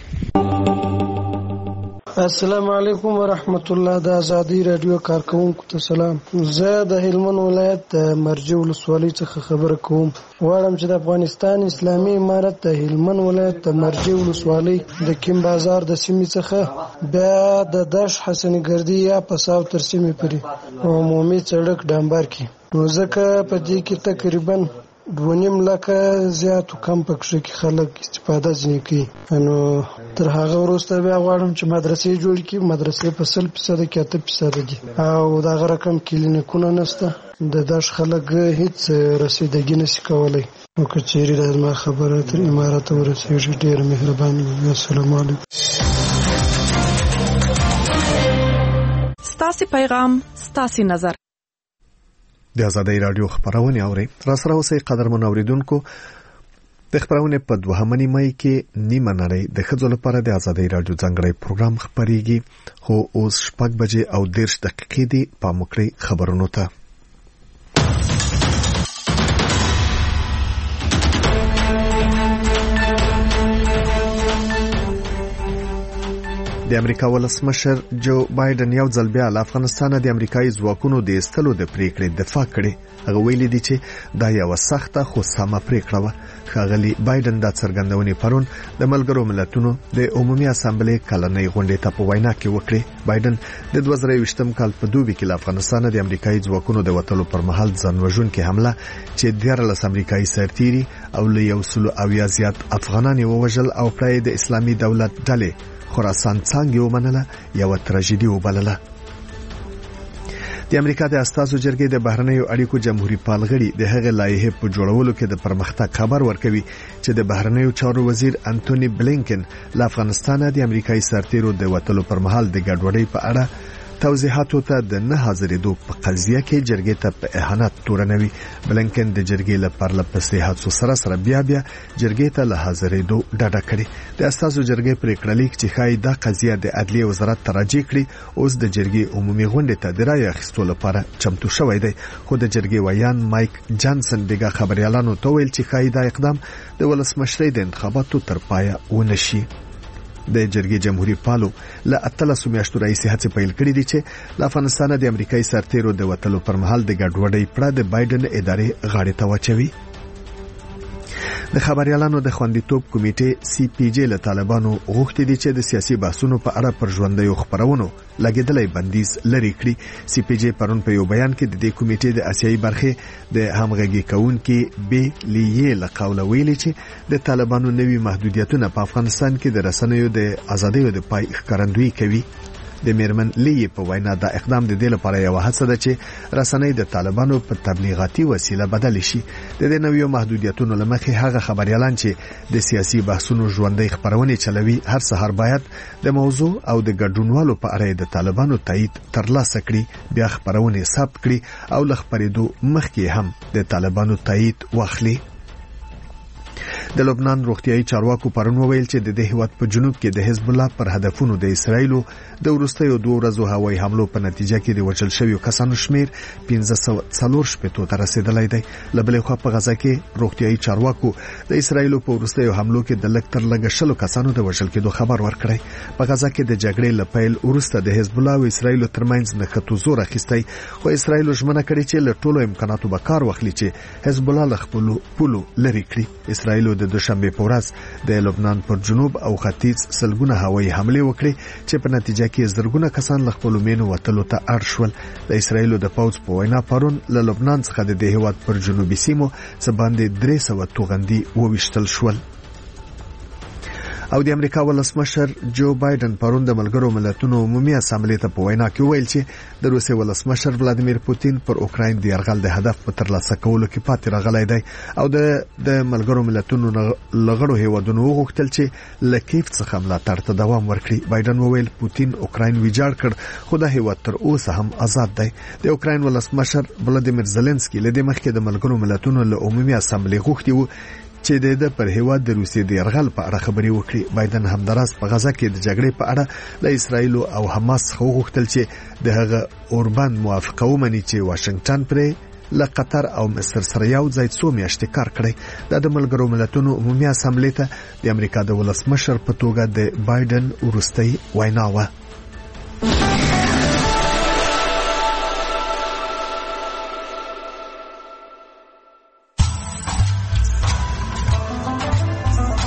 S22: السلام علیکم ورحمت الله. د ازادي رادیو کارکونکو ته سلام. زه د هلمند ولایت د مرجو ولسوالۍ څخه خبره کوم. غواړم چې د افغانستان اسلامي امارت د هلمند ولایت د مرجو ولسوالۍ د کیم بازار د سیمې څخه بیا د داش حسن ګردی یا پساو تر سیمې پورې عمومي سړک ډامبر کی نو ځکه په دې کې تقریبا 2.5 لکه زیات او کم پکې کې خلک استفاده ځنې کوي. نو تر هغه وروسته بیا غواړم چې مدرسې جوړ کړي. مدرسې په 100% کې 8% دي او دا رقم کلینیکونه نشته. د داش خلک هیڅ رسیدګي نشي کولای. نو که چیرې دا خبره تر امارات ورسېږي ډېر مهرباني. السلام علیکم.
S7: ستاسو پیغام ستاسو نظر.
S1: د آزادۍ رادیو خبرونه اوري. را سره اوسئ قدرمن اوریدونکو. د خبرونه په 2 مای کې نیمه نړۍ د ښځو لپاره د آزادۍ رادیو ځانګړی پروګرام خبريږي. خو اوس 6:30 دي. پام وکړئ خبرونو ته. د امریکا ولسمشر جو بایدن یو ځل بیا له افغانستان د امریکایي ځواکونو د ایستلو د پریکړې دفاع کړې. هغه ویلي دی چې دا یو سخته خو سمه پریکړه وه. ښاغلي بایدن دا څرګندونې پرون د ملګرو ملتونو د عمومي اسامبلې کلنۍ غونډې ته په وینا کې وکړې. بایدن د 2020 کال په دوبي کې له افغانستان د امریکایي ځواکونو د وټلو پر مهال ځانوژونکې حمله چې 14 امریکایي سرتیري او له 100 زیات افغانان ووژل او پرې د اسلامي دولت ډلې خراسان څنګه ومنله یو تراژیدي وبلله. د امریکا د استازو جرګې د بهرنیو اړیکو جمهوریت پالغړي د هغې لایحې په جوړولو کې د پرمختګ خبر ورکوي چې د بهرنیو چارو وزیر انټونی بلینکن له افغانستان د امریکایي سرتیرو د وټلو پر مهال د ګډوډۍ په اړه توضیحاتو ته د نه حاضرېدو په قضیه کې جرګې ته په اهانت تورنوي. بلینکن د جرګې لپاره لپسې هڅو سره بیا جرګې ته له حاضرېدو ډډه کړې. د استازو جرګې پریکړه لیک چې ښایي دا قضیه د عدلیه وزارت ته راجع کړي اوس د جرګې عمومي غونډې ته د رایې اخیستو لپاره چمتو شوی دی. خو د جرګې ویان مایک جانسن دغه خبريالانو ته ویل چې ښایي دا اقدام د ولسمشرۍ د انتخاباتو تر پایه ونشي. د جرګې جمهوریت پالو له 13 میاشتو راهیسې هڅې پیل کړې دي چې له افغانستان د امریکایي سرتیرو د وټلو پر مهال د ګډوډۍ پړه د بایدن ادارې غاړې ته واچوي. د خبريالانو د خوندیتوب کمیټې CPJ له طالبانو غوښتي دي چې د سیاسي بحثونو په اړه پر ژوندۍ خبرونو لګیدلې بندیز لري کړي. CPJ پرون په یو بیان کې د دې کمیټې د آسیایي برخې د همغږي کونکي بي لیې له قوله ویلي چې د طالبانو نوي محدودیتونه په افغانستان کې د رسنیو د ازادۍ د پای ښکارندویي کوي. د میرمن لی په وینا دا اقدام د دې لپاره یو هڅه ده چې رسنۍ د طالبانو په تبلیغاتي وسیله بدل شي. د دې نویو محدودیتونو لمخې هغه خبريالان چې د سیاسي بحثونو ژوندۍ خبرونه چلوي هر سهار باید د موضوع او د ګډونوالو په اړه د طالبانو تایید ترلاسه کړي، بیا خبرونه ثبت کړي او ل خبرېدو مخکې هم د طالبانو تایید واخلي. د لبنان روغتيایي چارواکو پرون وویل چې د دې هیواد په جنوب کې د حزب الله پر هدفونو د اسرایلو د وروستیو 2 ورځو هوایي حملو په نتیجه کې د وژل شویو کسانو شمیر 1540 ته رسیدلی دی. لبلې خو په غزا کې روغتيایي چارواکو د اسرایلو په وروستیو حملو کې د لکتر لګشلو کسانو د وژل کېدو خبر ورکړی. په غزا کې د جګړې لپیل وروسته د حزب الله او اسرایلو ترمنځ نښتو زور اخیستی، خو اسرایلو ژمنه کړې چې له ټولو امکاناتو به کار واخلي چې حزب الله له خپل پولو لري کړي. اسرایلو د دوشنبه په ورځ د لبنان پر جنوب او ختیځ سلګونه هوایي حمله وکړې چې په نتیجه کې زرګونه کسان له خپل مینو وټلو ته اړ شول. د اسرایلو د پوځ په وینا پرون له لبنان څخه د هیواد پر جنوبي سیمو څخه باندې 300 توغندي وویشتل شول. او د امریکا ولسمشر جو بایدن پرون د ملګرو ملتونو عمومي اسامبلې ته په وینا کې ویل چې د روسیې ولسمشر ولادیمیر پوتین پر اوکراین د یرغل د هدف په ترلاسه کولو کې پاتې راغلی دی او د ملګرو ملتونو لغړو هیوادونو غوښتل چې له کیف څخه ملاتړ ته دوام ورکړي. بایدن وویل پوتین اوکراین ویجاړ کړ خو د هیواد تر اوسه هم آزاد دی. د اوکراین ولسمشر ولادیمیر زيلنسکي له دې مخکې د ملګرو ملتونو له عمومي اسامبلې غوښتي وو چې د پر هیواد د روسیې د یرغل په اړه خبري وکړي. بایدن همداراز په غزا کې د جګړې په اړه د اسرایل او حماس خو غوښتل چې د هغه اوربان موافقه ومني چې واشنگټن پرې له قطر او مصر سره یو ځای څو میاشتې کار کړی. د ملګرو ملتونو عمومي اسامبلې ته د امریکا د ولسمشر په توګه د بایدن وروستۍ وینا و.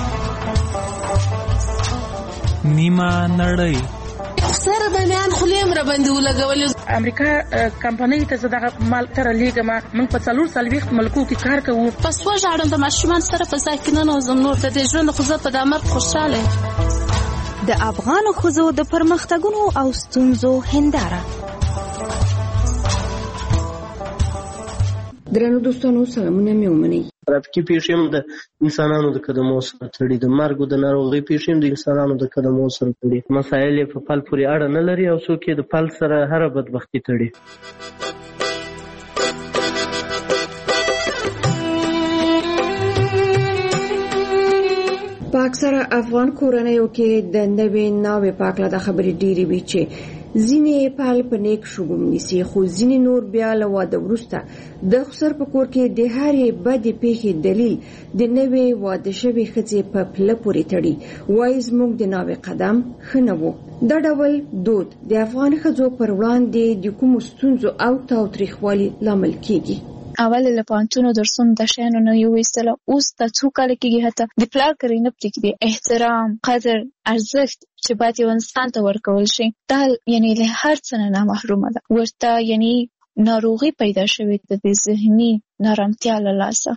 S6: نیمه نړۍ
S3: سره د میان خلیم
S12: را باندې ولګولې.
S3: امریکا کمپنۍ ته زه دغه مال تر لیږم. موږ په 40 ملکو کې کار کوو.
S12: پس وژاړم د ماشومان سره په ځای کې نه نوځم. نور د دې ژوند خو زه په دې مرګ خوشحاله یم.
S7: د افغان ښځو د پرمختګونو او ستونزو هنداره.
S8: درنو دوستانو سلامونه مې ومنئ.
S23: ترافیکي پیښې هم د انسانانو د قدمو سره تړي، د مرګ او د ناروغۍ پیښې هم د انسانانو د قدمو سره تړي. مسایل یې په پل پورې اړه نه لري او څوک یې د پل سره هره بدبختي تړي.
S8: په اکثره افغان کورنیو کې د نوې ناوې په اړه د خبرې ډېرې وي چې ځینې پال په نیک شګوم نیسي، خو ځینې نور بیا له واده وروسته د خسر په کور کې د هرې بدې پیښې دلیل د نوې واده شوې ښځې په پله پورې تړي. وایي زموږ د ناوې قدم ښه نه و. دا ډول دود د افغان ښځو پر وړاندې د کومو ستونزو او تاوتریخوالي لامل کیږي.
S24: اول له پانتونو درسونو د شیانو نه یو ایستله، اوس د څو کال کېږي حتی د پلار کړی نه پرېږدي. احترام، قدر، ارزښت چې باید یو انسان ته ورکول شي دا یعنی له هر څه نه محرومه ده. ورته یعنی ناروغي پیدا شوې ده د ذهني نارامتیا له لاسه.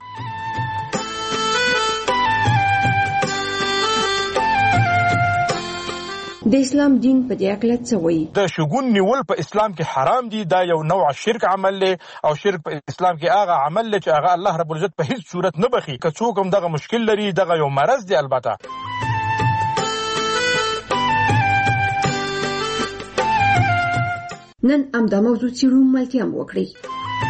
S8: د اسلام دین په دې اړه څه وایي؟
S25: د شګون نیول په اسلام کې حرام دي. دا یو نوع شرک عمل دی او شرک په اسلام کې هغه عمل دی چې هغه الله رب العزت په هیڅ صورت نه بخي. که څوک هم دغه مشکل لري دغه یو مرض دی. البته
S8: نن همدا موضوع څیړو، ملتیا هم وکړئ.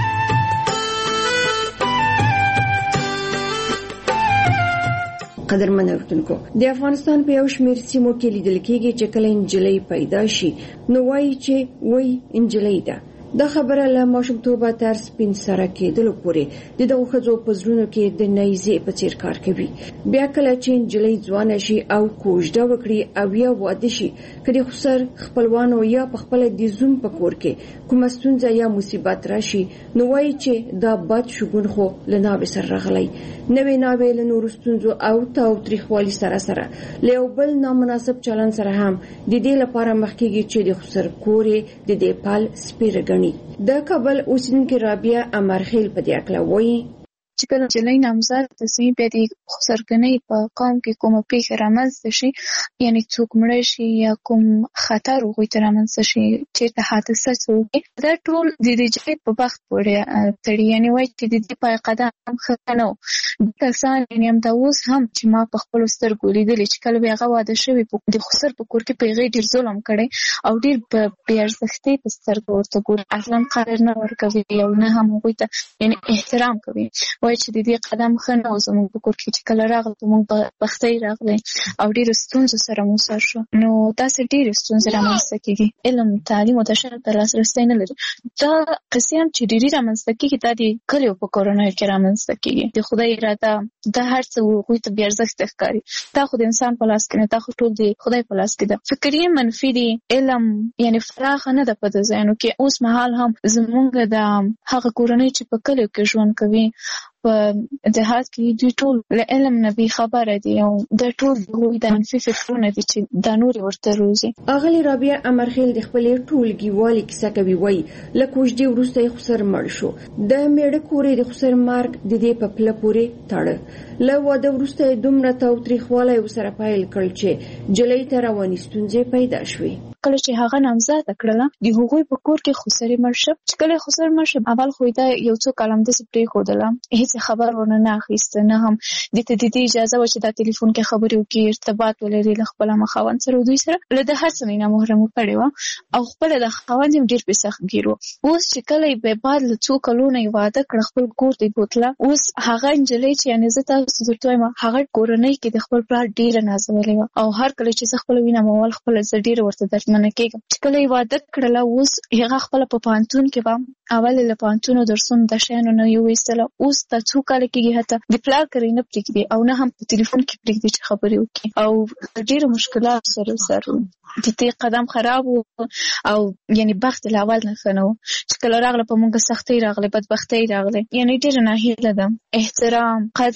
S8: قدرمن اورېدونکو، د افغانستان په یو شمېر سیمو کې لیدل کېږي چې کله نجلۍ پیدا شي نو وایي چې وایي نجلۍ ده. دا خبره له ماشومتوبه تر سپین سره کېدلو پورې د دغو ښځو په زړونو کې د نیزې په څېر کار کوي. بیا کله چې نجلۍ ځوانه شي او کوژده وکړي او یا واده شي، که د خسر خپلوانو یا په خپله د زوم په کور کې کومه ستونزه یا مصیبت راشي نو وایي چې دا بد شګون خو له ناوې سره راغلی. نوې ناوې له نورو ستونزو او تاوتریخوالي سره له یو بل نامناسب چلند سره هم د دې لپاره مخ کېږي چې د خسر کور یې د دې پال سپیره ګڼي. د کابل اوسیدونکې رابعه امرخیل په دې اړه وایي
S24: چې کله نجلۍ نامزد شي بیا د خسرګنۍ په قوم کې کومه پیښه رامنځته شي، یعنی څوک مړ شي یا کوم خطر هغوی ته رامنځته شي، چېرته حادثه څه، دا ټول د نجلۍ په بخت پورې تړي. یعنی وایي چې د دې پای قدم ښه نه و. کسان یعنی همدا اوس هم چې ما په خپلو سترګو لیدلي چې کله به هغه واده شوي د خسر په کور کې په هغې ډېر ظلم کړی او ډېر په بې ارزښتۍ په سترګو ورته ګوري، اصلا قدر نه ورکوي او نه هم هغوی ته یعنی احترام کوي. وایي چې د دې قدم ښه نه و زموږ په کور کې چې کله راغله موږ بختۍ راغلی او ډېرو ستونزو سره مو سر شو. نو داسې ډېرې ستونزې رامنځته کېږي. علم، تعلیم او د شرط ته لاسرسی نه لري. دا قصې هم چې ډېرې رامنځته کېږي دا د کلیو په کورنیو کې رامنځته کېږي. د خدای اراده دا هر څه هغوی ته بې ارزښته ښکاري. دا خو د انسان په لاس کې نه، دا خو ټول د خدای په لاس کې ده. فکر یې منفي دی. علم یعنی فراخه نه ده په د ذهنو کې. اوس مهال هم زموږ د هغه کورنۍ چې په کلیو کې ژوند کوي په دهات کې دوی ټول له علم نه بې خبره دي او دا ټول د منفي فکرونه دي چې دا نور ورته روزي.
S8: اغلې رابعه امرخیل د خپلې ټولګیوالې کیسه کوي. وایي له کوژدې وروسته یې خسر مړ شو. د میړه کور یې د خسر مرګ د دې په پله پورې تړه. له واده وروسته یې دومره تاوتریخوالی ورسره پیل کړ چې نجلۍ ته رواني ستونزې پیدا شوې.
S24: کله چې هغه نامزده کړله د هغوی په کور کې خسر مړ شو. چې کله خسر مړ شو اول خو دا یو څو کال همداسې پرېښودله، هېڅ خبر ورنه نه اخیسته، نه هم دې ته د دې اجازه وه چې دا تلیفون کې خبرې وکړي، ارتباط ولري له خپله خاوند سره. دوی سره له د هر څه نه محرمه کړې وه او خپله د خاوند هم ډېر پرې سختګیر و. اوس چې کله یې بعد له څو کلونو یې واده کړه، خپل کور ته یې بوتله. اوس هغه نجلۍ چې یعنې زه تاسو درته وایم هغه کورنۍ کې د خپل پلار ډېره نازولې وه او هر کله چې زه خپله وینم اول خپله زه ډېره ورته دردمنه کېږم. چې کله یې واده کړله اوس هغه خپله په پوهنتون کې به اول له پوهنتونو درسونو د شیانو نه یې وایستله. اوس د څو کاله کېږي حتی د پلار کړی نه پرېږدي او نه هم په تلیفون کې پرېږدي چې خبرې وکړي او ډېرو مشکلاتو سره سر و. د دې قدم خراب و او یعنی بخت له اول نه ښه نه و. چې کله راغله په موږ سختۍ راغلی، بدبختۍ راغلی، یعنی ډېره ناهیله ده. احترام، قدر،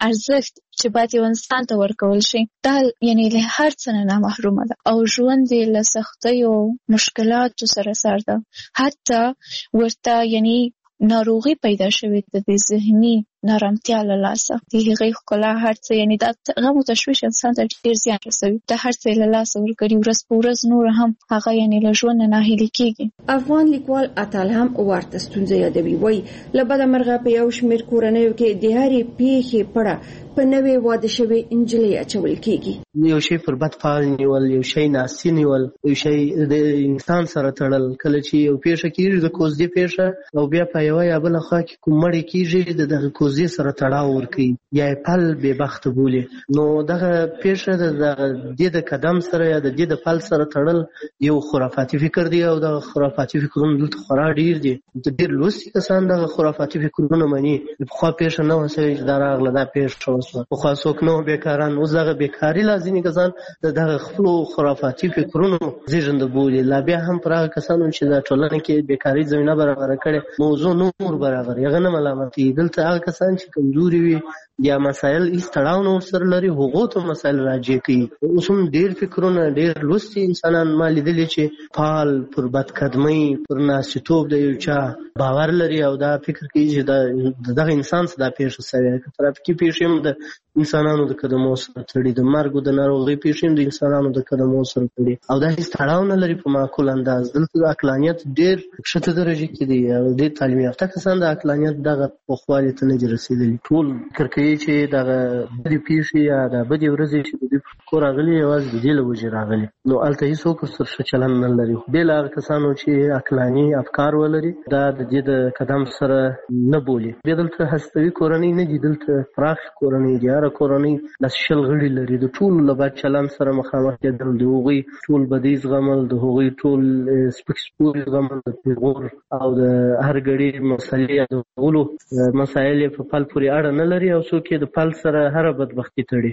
S24: ارزښت چې باید یو انسان ته ورکول شي دا یعنی له هر څه نه محرومه ده او ژوند یې له سختیو مشکلاتو سره سر ده. حتی ورته یعنی ناروغي پیدا شوې ده د ذهني نارامتیا له لاسه د هغې ښکلا هر څه یعنی دا غم او تشویش انسان ته ډېر زیان رسوي. دا هر څه له لاسه ورکړي ورځ په ورځ نور هم هغه یعنی له ژوند نه ناهیلي کېږي.
S8: افغان لیکوال اتل هم ورته ستونزه یادوي. وایي له بده مرغه په یو شمېر کورنیو کې د هرې پیښې پړه په نوې واده شوې نجلۍ اچول کېږي.
S23: یو شی پر بد فعال نیول، یو شی ناسي نیول، یو شی د انسان سره تړل. کله چې یو پیښه کېږي د کوزدې پیښه او بیا په یوه یا بله خوا کې کوم مړی کېږي د دغه کوزدې سره تړاو ورکوي یا یې پل بېبخته بولي. نو دغه پیښه د دې د قدم سره یا د دې د پل سره تړل یو خرافاتي فکر دی او دغه خرافاتي فکرونه دلته خورا ډېر دي. ډېر لوستي کسان دغه خرافاتي فکرونه مني. پخوا پیښه نه وه شوې چې دا راغله دا پیښه وشوه. پخوا څوک نه وو بېکاران. اوس دغه بېکاري ځینې کسان د دغه خپلو خرافاتي فکرونو زېږنده بولي. لا بیا هم پر هغه کسانو چې د ټولنه کې بېکاري زمینه برابره کړې موضوع نور برابر هغه نه ملامتي. دلته هغه کسان چې کمزوري وي یا مسایل هیڅ تړاو نه ورسره لري هغو ته مسایل راجع کوي. اوس هم ډېر فکرونه ډېر لوستي انسانان ما لیدلي چې فعال پر بدقدمۍ پر ناسیتوب د یو چا باور لري او دا فکر کوي چې دغه انسان څه دا پیښه شوې. که ترافیکي پیښې هم د انسانانو د قدمو سره تړي، د مرګ او د ناروغۍ پیښې هم د انسانانو د قدمو سره تړي او دا هیڅ تړاو نه لري په معقول انداز. دلته د عقلانیت ډېر ښکته درجه کې دی او ډېر تعلیم یافته کسان د عقلانیت دغه پوخوالي ته نه دي رسېدلي. ټول فکر کوي چې دغه بدې پیښې یا د بدې ورځې چې د دوی په کور راغلي یوازې د دې له وجې راغلي. نو هلته هېڅوک ورسره ښه چلند نه لري. بې له هغه کسانو چې عقلاني افکار ولري دا د دې د قدم سره نه بولي. بیا دلته هستوي کورنۍ نه دي، دلته پراخې کورنۍ دي. هره کورنۍ داسې 20 غړي لري. د ټولو له بد چلند سره مخامخ کېدل، د هغوی ټول بدۍ زغمل، د هغوی ټول سپک سپوري زغمل، د پیغور او د هر غړي مسلې یادولو مسایل یې په پل پورې اړه نه لري او څوک یې د پل سره هره بدبختي تړي.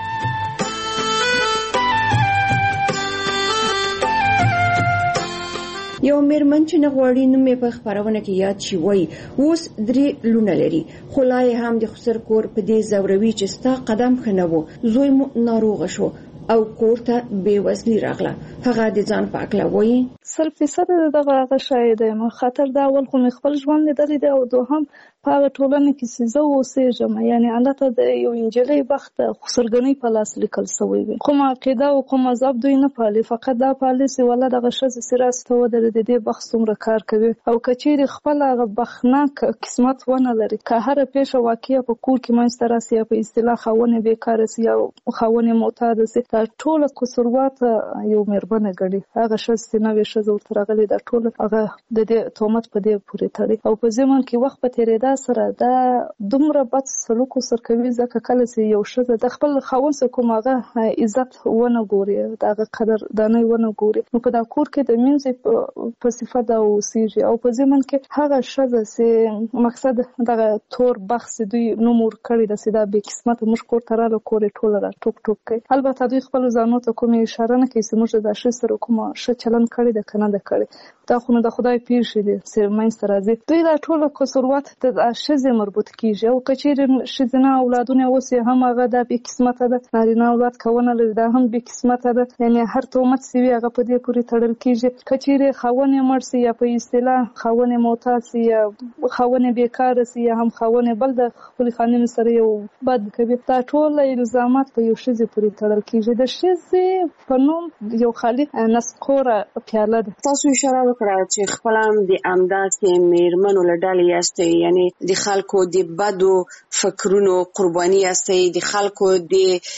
S8: یو میرمن چې نه غواړي نوم یې په خپرونه کې یاد شي وایي اوس 3 لونه لري خو لا یې هم د خسر کور په دې زوروي چې ستا قدم ښه نه و. زوی مو ناروغه شو او کور ته بېوزلي راغله. هغه د ځان په هکله وایي
S4: 100% دغه هغه شی دی. خطر دا اول خو مې خپل ژوند لیدلی دی او دوهم په هغه ټولنه کې چې زه اوسېږم یعنې هلته د یو نجلۍ بخت خسرګنۍ په لاس لیکل سوی وي. کومه عقیده او کوم مذهب دوی نه پالي، فقط دا پالي چې والله دغه ښځې چې راستې ودرېدې د دې بخت څومره کار کوي او که چیرې خپل هغه بختناک قسمت ونه لري، که هره پیښه واقعه په کور کې منځته راسي یا په اصطلاح خاوند یې بېکاره سي یا خاوند یې معتاده سي، دا ټوله قصوروات یو مېرمنه ګڼي. هغه ښځې چې نوې ښځه ورته راغلې دا ټوله هغه د دې تهمت په دې پورې تړي او په ضمن کې وخت په تېرېدا سره دا دومره بد سلوک ورسره کوي ځکه کله چې یو ښځه د خپل خاوند څخه کوم هغه عزت ونه ګوري، د هغه قدردانۍ ونه ګوري، نو په دا کور کې د مینځې په صفت دا اوسېږي او په ضمن کې هغه ښځه چې مقصد دغه تور بخت چې دوی نوم ورکړی ده چې دا بې قسمته موږ کور ته راغله کور یې ټوله را ټوک ټوک کوي. البته دوی خپلو ځانو ته کومې اشاره نه کوي چې موږ د دا ښځې سره کومه ښه چلند کړی ده که نه ده کړی. دا خو نو د خدای پیښې دي چې منځته راځي. دوی دا ټوله قصوروات د ښځې مربوط کېږي او که چیرې ښځینه اولادونه اوس یې هم هغه دا بې قسمته ده، نارینه اولاد که ونه لري دا هم بې قسمته ده. یعنې هر تهمت چې وي هغه په دې پورې تړل کېږي. که چیرې خاوند یې مړ سي یا په اصطلاح خاوند یې معتاد سي یا خاوند یې بېکاره سي یا هم خاوند یې بل د خپلې خانمې سره یو بد کوي، دا ټوله الزامات په یو ښځې پورې تړل کېږي. د ښځې په نوم یو خالي نسخوره پیاله ده.
S9: تاسو اشاره وکړه چې خپل هم د همداسې مېرمنو له ډلې یاستئ، یعنې د خلکو د بدو فکرونو قرباني یاستئ، د خلکو د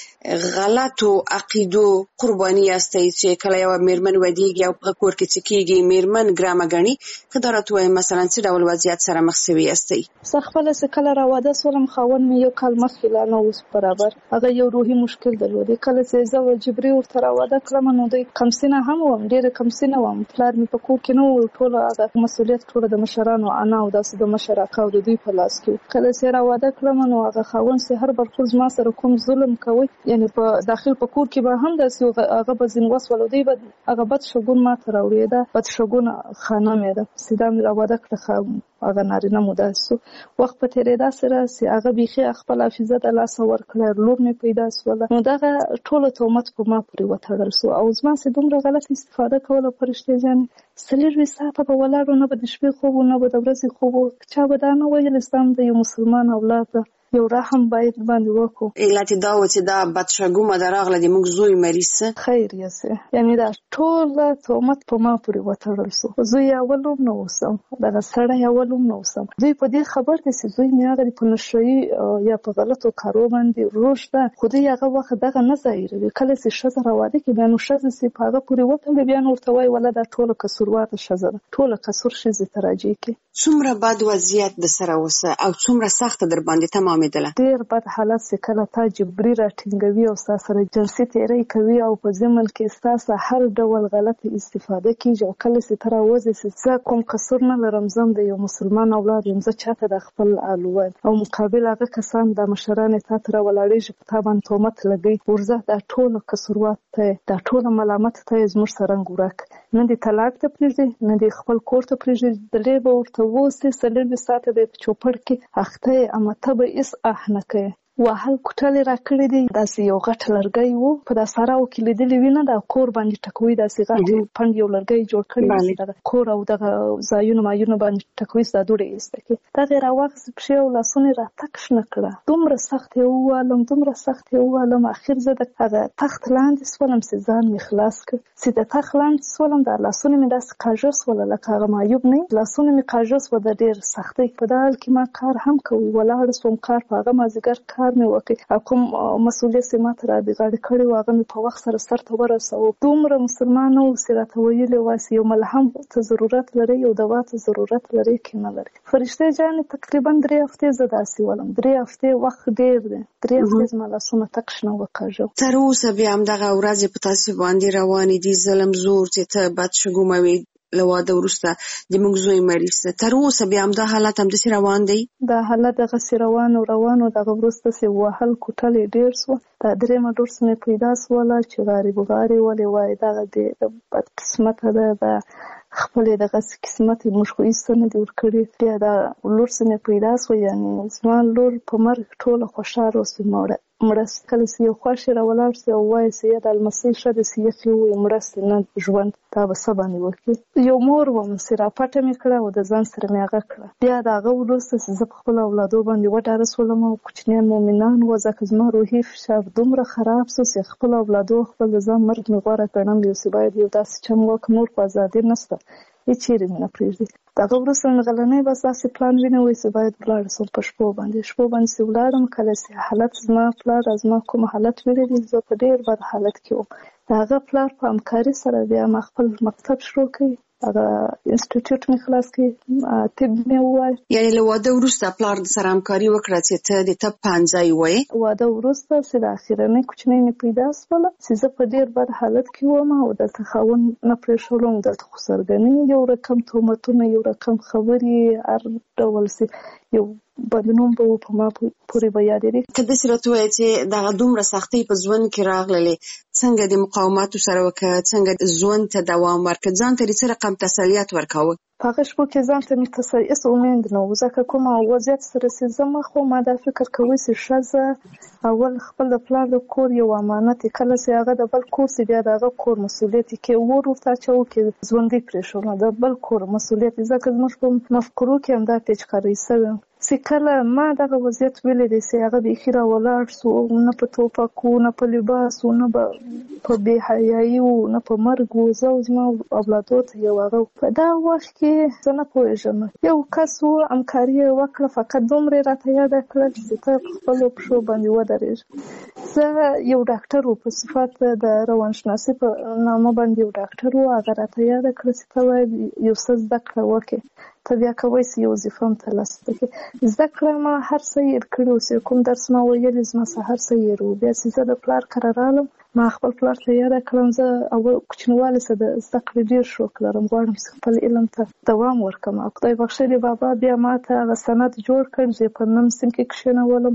S9: غلطو عقیدو قرباني یاستئ چې کله یوه مېرمن ودېږي او په کور کې څه کېږي مېرمن ګرامه ګڼي. که دا راته ووایم مثلا څه ډول وضعیت سره مخ سوي یاستئ؟
S4: زه خپله چې کله راواده شولم خاوند مې 1 کال مخکې لا نه اوس برابر هغه یو روحي مشکل درلودی. کله چې زه جبري ورته راواده کړم نو دوی کمسینه هم وم، ډېره کمسینه وم. پلار مې په کور کې نه و، ټوله هغه مسؤلیت ټوله د مشرانو انا او داسې د مشر اکا او د دوی په لاس کې. کله چې راواده کړم نو هغه خاوند چې هر برخور زما سره کوم ظلم کوي، یعنې په داخل په کور کې به هم داسې هغه به ځین وسول دوی به هغه بد شګون ما ته راوړي. دا بد شګون خانم یې ده چې دا مې راواده کړه هغه نارینه مو داسو وخت په تیرېدا سره سي هغه بيخي خپل حافظه د لاس ورکړه لور مې پیدا سوله نو دغه ټول تهمت په ما پورې وتړل سو او زما سي دومره غلط استفاده کوله فرشته جان سلیروي ساعته په ولاړو نه به د شپې خوب نه به د ورځې خوب چا به دا نه ویل اسلام د یو مسلمان اولاد یو رحم باید باندې وکړو
S9: علت دا و چې دا بدشګومه دراغله د موږ زوی مریض
S4: خیر یسه یعنی دا ټول تهمت په ما پورې وتړل سو زوی اولوم نو وسم دا سړی اولوم نو وسم دوی په دې خبر دي چې زوی مې هغه په نشوي یا په غلطو کارو باندې روشته خو دې هغه وخت دغه نه ظاهروي کله چې شزه راوړي کې بیا نو شزه سي په هغه پورې وتړل بیا نو ورته وای ولا دا ټول قصورواته شزه ټول قصور شزه تراجي کې
S9: څومره بد وضعیت د سره وسه او څومره سخت در باندې تمام
S4: ډیر بد حالت چې کله تا جبري راټینګوي او سره جنسي تیری کوي او په ضمن کې ستاسو هر ډول غلط استفاده کیږي او کله چې تر اوسه چې کوم قصور نه لرم زم د یو مسلمان اولاد یم زه چاته د خپل الوه او مقابل هغه کسان د مشران ته تر ولاړې په تابان تهمت لګي ورزه د ټولو قصوروات ته د ټولو ملامت ته زموږ سرنګ ورک نه دي طلاق ته پریږدي نه دي خپل کور ته پریږدي د لیبه ورته ووسي سلیبه ساته به په چوپړ کې اخته امته به اس احنکه وهل کوټل را کړی دی داسې یو غټ لرګی وو په دا ساراو کې لیدلی وینه دا کور باندې ټکوي داسې غټ پنډ یو لرګی جوړ کړی دی کور او دغه ځایونه مایونه باندې ټکوي دا دوړې ایسته دا غیر واغس په یو لاسونه را تک شنه کړه دومره سخت یو عالم اخر زه د هغه تخت لاندې سولم سي ځان می خلاص کړ سي د تخت لاندې سولم د لاسونه می داس کاجس ولا لکه هغه مایوب نه لاسونه می کاجس و د ډیر سختي په دال کې ما کار هم کوي ولاړ سوم کار په هغه مازیګر کار مې وکړ کوم مسؤلیت سي ماته را دي غاړه کړی و هغه په وخت سره سرته ورسو دومره مسلمانو سره ویلې واسي یو ملهم ته ضرورت لري یو دوا ته ضرورت لري کې نه لري فرشته جان تقریبا 3 هفته زداسي ولم 3 هفته وخت ډیر دی 3 هفته ما لاسونه تک شنه وکړم
S9: تر اوسه بیا هم دغه ورځ په تاسو باندې روان دي ظلم زور چې ته بد شګوموي لواده ورسته د موږ زوی مریض تر اوسه بیا هم دا حالت هم د روان دی
S4: دا حالت دغه روانو دغه ورسته سي وهل کوټلې ډیر سو دا درې مډور سمه پیدا سواله چې غریب ولې وای دغه د بد قسمت ده خپل دغه قسمت مشکوي سن دی ورکړي بیا دا لور سمه پیدا سو یعنی ځوان لور په مرګ ټوله خوشاله اوسه مرس کله سی یو خوشی را ولاړ سی او وای سی د المسیح شد سی یو مرس نه ژوند دا وسبانی وکي یو مور و مسرا پټه میکړه او د ځان سره میغه کړه بیا دا غوړسته ز خپل اولادو باندې وټاره سولم او کوچنیان مؤمنان و ځکه زما روحي فشار دومره خراب سو سی خپل اولادو خپل ځان مرګ میغوره کړم یو سی باید یو داس چم وک نور په ازادي نسته هیڅ نه پریږدي دا ورسره غلنې بس داسې پلان وینوي چې باید بلار سم په شپو باندې سی ولارم کله سي حالت زما پلار از ما کوم حالت ویلې زه په ډیر بد حالت کې وم دا هغه پلار په همکاري سره بیا ما خپل مکتب شروع کړ هغه انسټیټیوټ می خلاص کړ طب مې وای
S9: یعنی له واده وروسته پلار سره همکاري وکړه چې ته د طب پانځای وای
S4: واده وروسته چې د اخیرنۍ کوچنۍ می پیدا سول چې زه په ډیر بد حالت کې وم او د تخاون نه پرېښولم د خسرګنۍ یو رقم تهمتونه یو رقم خبري هر ډول سي یو بدنوم به په ما پورې بیا لري
S9: کله چې راته چې دا دومره سختي په ژوند کې راغللې څنګه د مقاومت سره وکړه څنګه ژوند ته دوام ورکړ ځان ته څه رقم تسلیت ورکاوه
S4: هغه شپه کې ځان ته مې تسلیت امید نه و ځکه کوم وضعیت سره سم خو ما دا فکر کوي چې شزه اول خپل د پلار د کور یو امانت کله چې هغه د بل کور سی بیا دغه کور مسولیت کې ورته چاو کې ژوندۍ پرېښول د بل کور مسولیت ځکه زموږ په مفکورو کې هم دا پیچکاري سوی سکله ما دغه وضعیت ویلې دي چې هغه به خیره ولاړ سو نه په توپکو نه په لباس نه په بے حیايي او نه په مرګ و زما اولادو ته یو هغه په دا وخت کې زه نه پوهېږم یو کس و همکاري وکړه فقط دومره راته یاد کړل چې ته خپل پښو باندې ودرېږه زه یو ډاکټر و په صفت د روانشناسي په نامه باندې یو ډاکټر و هغه راته یاد کړل چې ته باید یو څه زده کړه وکړې ته بیا کوی سی یو وظیفه هم ترلاسه کړې زده کړه ما هر څه یې کړي اوس کوم درس ما ویلی زما هر څه یې رو بیا چې زه د پلار کره رالم ما خپل پلار ته یاد کړم زه اول کوچنیوالي سره د زده کړې ډېر شوق لرم غواړم چې خپل علم ته دوام ورکړم خدای بخښلي بابا بیا ما ته هغه سند جوړ کړ چې په نم سیم کې کښېنولم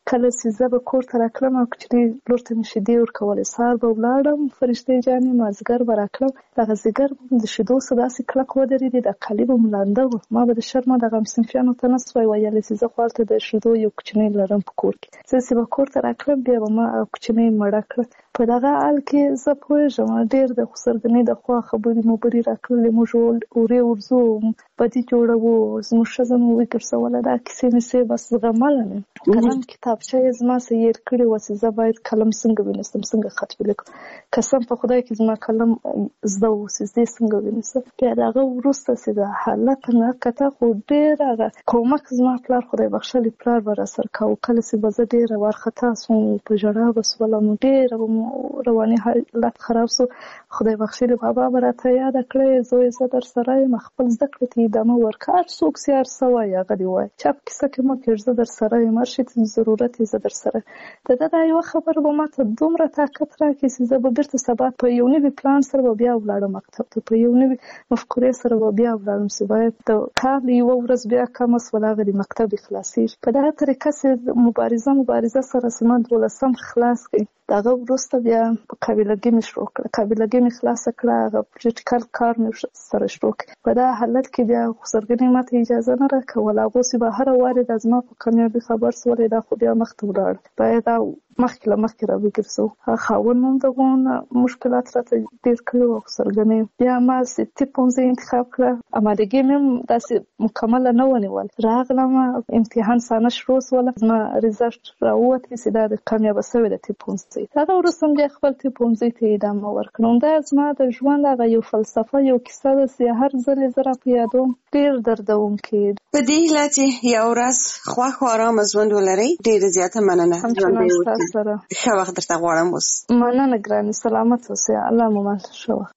S4: کله چې زه به کور ته راکړم او کوچنۍ لور ته مې شیدې ورکولې، سهار به ولاړم فرشتې جانې مازدیګر به راکړم، دغه ځیګر به د شیدو څه داسې کلک ودرېدې، د کالي به م لانده وه. ما به د شرمه دغه همصنفیانو ته نه سوای ویلی چې زه خو هلته د شیدو یو کوچنۍ لرم په کور کې. زه چې به کور ته راکړم بیا به ما کوچنۍ مړه کړه. په دغه حال کې زه پوهېږم ډېر د خسرګنۍ د خوا خبرې مبرې راکړلې، موږ اورې ورځو بدي جوړوو، زموږ ښځه مو وګرځوله، دا کیسې مې بس زغمله مې. قلم کتابچه یې زما څه هېر کړې وه چې زه باید قلم څنګه ونیسم، څنګه خط ولیکم. قسم په خدای کې زما قلم زده و چې زه څنګه ونیسم. بیا د هغه وروسته چې د حالت نه کته خو ډېر هغه کومک زما پلار خدای بخښلی پلار به راسره کوو. کله چې به زه ډېره وارخطا سوم په ژړا به سولم، ډېره به رواني حالت خراب سو. خدای بخښلی بابا به راته یاده کړی زوی زه در سره یم، خپل زده کړې ته ادامه ورکړه، هر څوک چې هر څه وایي هغه دې وایي، چا په کیسه کې مه کېږ، زه در سره یم، هر شي ته ضرورت یې زه در سره. د ده دا یوه خبره به ما ته دومره طاقت راکړي چې زه به بېرته سبا په یو نوي پلان سره به بیا ولاړم مکتب ته، په یو نوي مفکورې سره به بیا ولاړم چې باید د کال یوه ورځ بیا کمه سوله هغه د مکتب دې خلاصېږي. په دغه طریقه چې مبارزه سره چې ما 12 خلاص کړي، دغه وروسته بیا په قابلګي مې شروع کړه، قابلګي مې خلاصه کړه، هغه پریکټیکل کار مې سره شروع کړ. په دا حالت کې بیا خسرګنۍ ما ته اجازه نه راکوله، هغو چې به هره وارې د زما په کامیابي خبر سولې دا خو بیا مخته ولاړ، باید دا مخکې له مخکې را وګرځو. خاوند مو دغه مشکلات راته ډېر کړي وو خسرګنۍ. بیا ما طب پوهنځۍ انتخاب کړه، امادګي مې هم داسې مکمله نه ونیول. راغلم امتحان سانه شروع سوله، زما ریزلټ راووتې چې دا د کامیابه سوې د طب پوهنځۍ. هغه وروسته بیا خپل طب پوهنځۍ ته ادامه ورکړم. دا زما د ژوند هغه یو فلسفه، یو کیسه ده چې هر ځل یې زه راپه یادوم ډېر دردونکې.
S9: په دې هیله چې یو ورځ خوښ او ارامه ژوند ولرئ. ډېره زیاته مننه. ښه وخت درته غواړم. اوس
S4: مننه ګرانې، سلامت اوسئ، الله مو مل. ښه وخت.